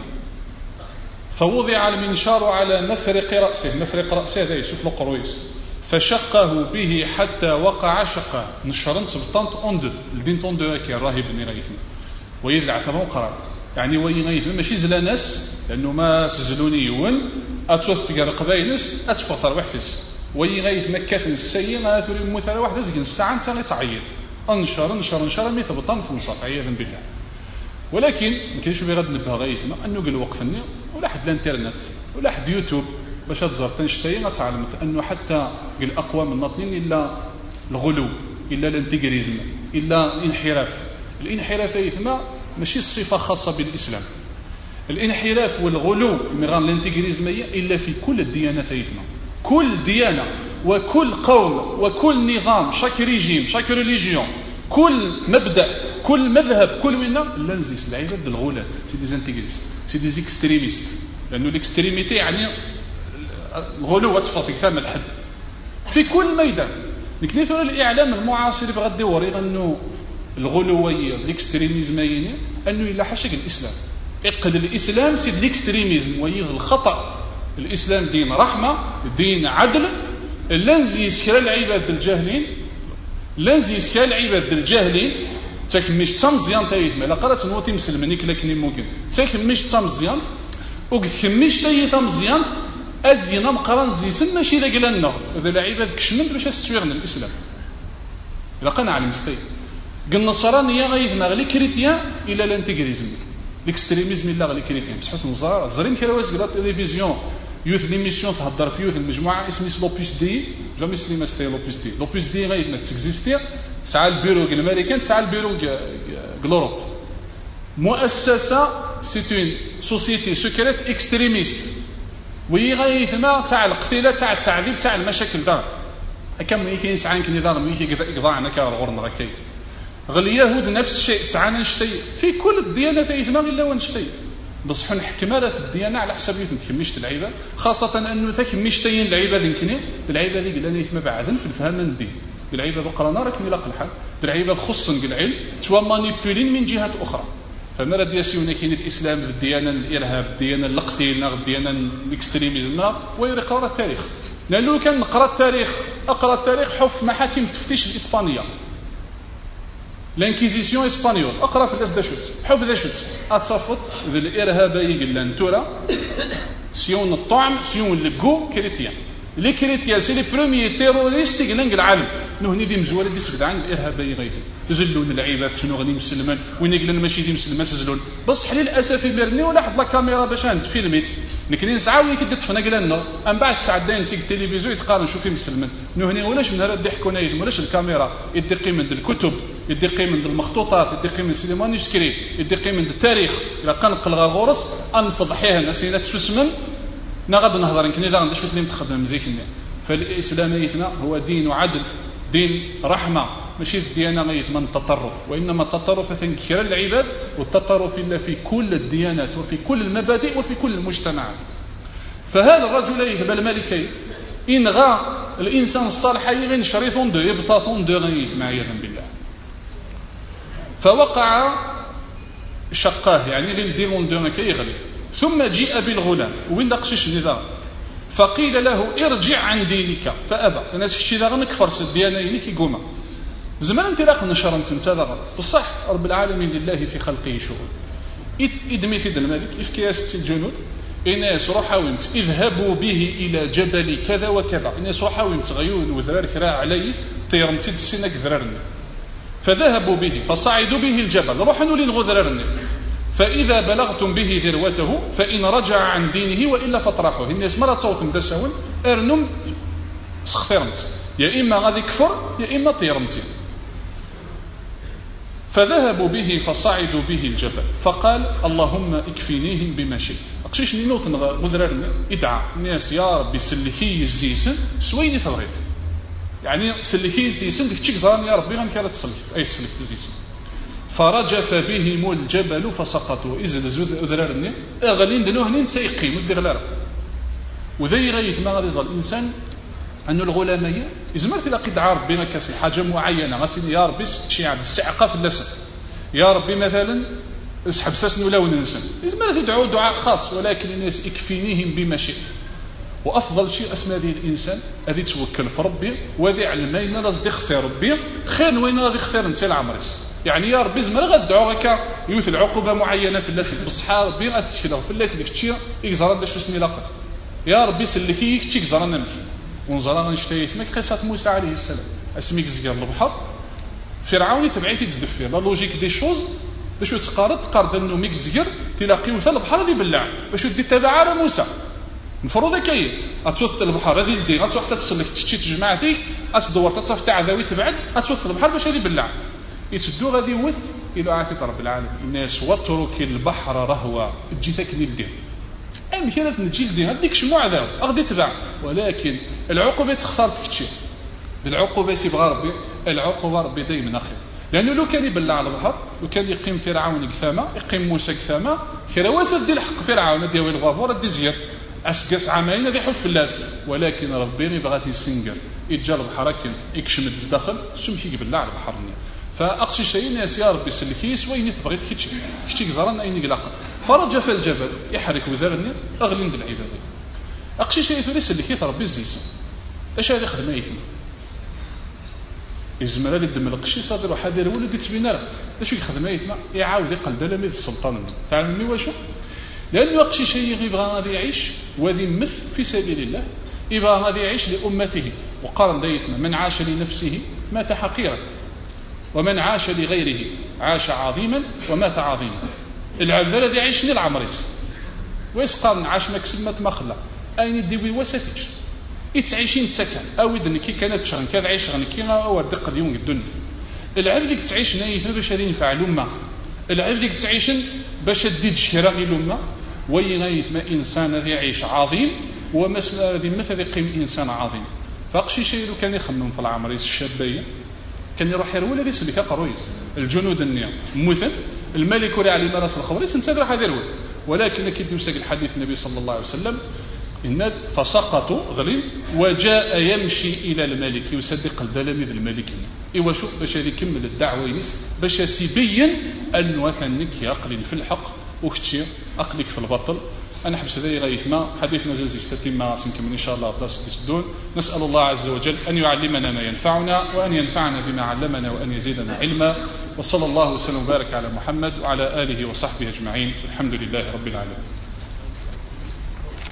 فوضع المنشار على مفرق رأسه مفرق رأسه هذا يشوف له قرويس فشقه به حتى وقع شقه نشرن سبطانت اوند الدين طوند كي الراهب بن غيثنا ويذلع ثمن قرار يعني وين غيثنا ماشي زلانس لانه ما سزلوني يون اتوث تقرق باينس اتفطر وحدس وين غيث مكه السيء ما تري مثلا واحد زين الساعه انت غتعيط انشر انشر انشر مي ثبطان في النصف عياذا بالله ولكن ما كاينش اللي غاد نبه غيثنا انه قال وقفني ولا حد الانترنت ولا حد يوتيوب باش تزر تنشتي غتعلم انه حتى قال اقوى من ناطنين الا الغلو الا الانتجريزم الا الانحراف الانحراف ايثما ماشي الصفه خاصه بالاسلام الانحراف والغلو من غير الانتجريزم الا في كل الديانات ايثما كل ديانه وكل قوم وكل نظام شاك ريجيم شاك ريليجيون كل مبدا كل مذهب كل منا لنزيس العباد الغولات سي دي زانتيغريست سي دي زيكستريميست لانه الاكستريميتي يعني الغلو وتصفط ثم الحد في كل ميدان نكنيثوا الاعلام المعاصر بغى ديوري انه الغلويه الاكستريميزم انه الا حاشاك الاسلام اقد الاسلام سي الاكستريميزم وهي الخطا الاسلام دين رحمه دين عدل لنزيس كلا العباد الجاهلين لنزيس كلا العباد الجاهلين تاكميش تمزيان تايثما لا قرات نوتي مسلمنيك لكن ممكن تاكميش تمزيان وكميش تايث مزيان ازينا مقران زيسن ماشي الا قالنا هذا العباد كشمنت باش تسويغنا الاسلام الا قنا على المستوى قال النصرانيه غيثنا غلي كريتيان الى الانتجريزم الاكستريميزم الا غلي كريتيان بصح نزار زرين كراواس قال التلفزيون يوث ليميسيون تهضر في يوث المجموعه اسمها لوبيس دي جامي سليما ستي لوبيس دي لوبيس دي غيثنا تكزيستي ساعه البيرو الامريكان ساعه البيرو اوروب مؤسسه سيت اون سوسيتي سكريت اكستريميست وي غيثما تاع القتيله تاع التعذيب تاع المشاكل دار كم كاين ساعه كنظام ميكي قضاعنا كغورنا ركاي غل اليهود نفس الشيء ساعه نشتي في كل الديانات ايثما الا ونشتي بصح نحكم هذا في الديانه على حسب يثم كميشت العباد خاصه انه تكميشتين العباد يمكن العباد اللي قال يثم بعدا في الفهم من الدين العباد قرانا راك ملاق الحال العباد خصن العلم توا مانيبولين من جهات اخرى فما راه دياسيون كاين الاسلام في الديانه الارهاب الديانه القتيل الديانه الاكستريميزم ويقرا التاريخ لانه كان نقرا التاريخ اقرا التاريخ حف محاكم التفتيش الاسبانيه لانكيزيسيون اسبانيول اقرا في الاسدا شوت حوف ذا شوت اتصفط ذا الارهابي قال نتورا سيون الطعم سيون لكو كريتيان لي كريتيان سي لي بروميي تيروريست قلنا العالم نهني ذي مزوله دي سبد عن الارهابي غيثي زلون العباد شنو غني مسلمان وين قلنا ماشي دي مسلمان سزلون بصح للاسف يبرني ولا حط لا كاميرا باش نتفيلميت لكن نسعاو يكد تفنا قلنا من بعد ساعه داين تيك التلفزيون يتقارن شوفي مسلمان نهني ولاش من هذا الضحكونه ولاش الكاميرا يدقي من الكتب يدقي من المخطوطات يدقي من سي مانuscrits يدقي من التاريخ الى قنقل غورس انفضحيه نسينا تسمن نا غادي نهضر يمكن اذا غندير شويه اللي متخدم مزيان فالاسلام يثنا هو دين عدل دين رحمه ماشي الديانه غيثنا التطرف وانما التطرف تنكر العباد والتطرف الا في كل الديانات وفي كل المبادئ وفي كل المجتمعات. فهذا الرجل يهب الملكين ان غا الانسان الصالح يغن شريطون دو يبطاثون دو غيث معيذا بالله فوقع شقاه يعني غير ديرون دو كيغلي ثم جيء بالغلام وين دقشش نذا فقيل له ارجع عن دينك فابى الناس الشيء ذا غنكفر الديانه ينيك يقوم زمان انت لاق نشر انت هذا بصح رب العالمين لله في خلقه شؤون ادمي في الملك افكياس الجنود الناس روحاويمت اذهبوا به الى جبل كذا وكذا الناس روحاويمت غيون وذرار كرا عليه طيرمت السنك ذرارني فذهبوا به فصعدوا به الجبل روحوا نولي نغذررني فإذا بلغتم به ذروته فإن رجع عن دينه وإلا فطرحوه الناس مرة تصوت مدسون أرنم سخفرمت يا إما غادي كفر يا إما طيرمتين فذهبوا به فصعدوا به الجبل فقال اللهم اكفينيهم بما شئت أقشيش نينوت غذررني ادعى الناس يا ربي سلكي الزيسن سويني فبغيت يعني سلكي الزيسن ديك تشيك زران يا ربي غنكره تسلك أي تسلك تزيسن فرجف بهم الجبل فسقطوا إذا زود أذررني أغلين دلوه نين سيقيم الدغلارة وذي غيث ما غادي يظل الإنسان أنه الغلامية إزمر في لقد عارب بما كسي حاجة معينة غسل يا ربي شي عاد استعقى في اللسن يا ربي مثلا اسحب ساسن ولا وننسن إزمر في دعوة دعاء خاص ولكن الناس اكفينيهم بما شئت وأفضل شيء أسمى ذي الإنسان أذي توكل في ربي وذي علمين رزق اختار ربي خير وين رزق اختار انت العمرس يعني يا ربي زمر غدعو هكا يوث عقوبه معينه في اللسن بصح ربي غتشلو في الليل ديك الشيء يكزر هذا شو سمي لاقل يا ربي سلكي تيكزر نمشي ونزرا غنشتي فيك قصه موسى عليه السلام اسميك زكر البحر فرعون يتبعي في تزدف فيه لا لوجيك دي شوز باش تقارد تقارد انه ميك زكر تلاقيو حتى البحر غادي يبلع باش دي تبع على موسى المفروض كاين غتوث البحر غادي يدي غتروح حتى تسلك تشي تجمع فيك غتدور تصف تاع ذوي تبعد غتوث البحر باش غادي يبلع يتدو غادي يوث الى عافيه رب العالمين الناس واترك البحر رهوا تجي ثكني الدين ام كانت نجي الدين هذيك شموع عذاب غادي تبع ولكن العقوبه تختار تكتشي بالعقوبه سيبغى ربي العقوبه ربي دائما اخير لانه لو كان يبلع على البحر لو كان يقيم فرعون قثامه يقيم موسى قثامه كرواسه ديال الحق فرعون ديال الغابور دي زير اسقس عامين غادي يحف اللاس ولكن ربي بغات يسنقر يتجا البحر كان يكشمد الداخل سمكي يبلع على البحر فاقصي شيء الناس يا ربي سلكيس وين تبغي تكتشي كتشي زرنا اين قلاق فرجف الجبل يحرك وذرني اغلين د العباد اقصي شيء ثوري سلكيت ربي الزيس اش هذه خدمايتنا الزمره اللي دم القشي صادر وحاضر ولد تبينا اش خدمايتنا يعاود يقل دلاميذ السلطان فعلمني واش لانه اقصي شيء يبغى غادي يعيش وذي مث في سبيل الله يبغى غادي يعيش لامته وقال دايتنا من عاش لنفسه مات حقيرا ومن عاش لغيره عاش عظيما ومات عظيما العبد الذي يعيش للعمريس ويسقى عاش مكسب ما خلا اين ديوي وساتيش يتعيشين تسكن او دنكي كانت شغن كذا عيش غنكي او دق ديون الدنيا العبد اللي تعيش نايف باش غادي ينفع الامه العبد اللي تعيش باش ديد شراء الامه وينايف ما انسان الذي يعيش عظيم ومثل الذي مثل يقيم انسان عظيم فاقشي شيء لو كان يخمم في العمريس الشابيه كان يروح يروي الذي سلك قرويس الجنود النية مثل الملك وري على راس الخبريس انت راح يروي ولكن كي يمسك الحديث النبي صلى الله عليه وسلم ان فسقطوا غلي وجاء يمشي الى الملك يصدق التلاميذ الملك ايوا شو باش يكمل الدعوه ينس باش يبين ان وثنك يقلن في الحق وكتشي اقلك في البطل أنا حبس ذي غيثما حديثنا زي استتم سنكمل إن شاء الله درس الدون نسأل الله عز وجل أن يعلمنا ما ينفعنا وأن ينفعنا بما علمنا وأن يزيدنا علما وصلى الله وسلم وبارك على محمد وعلى آله وصحبه أجمعين. الحمد لله رب العالمين.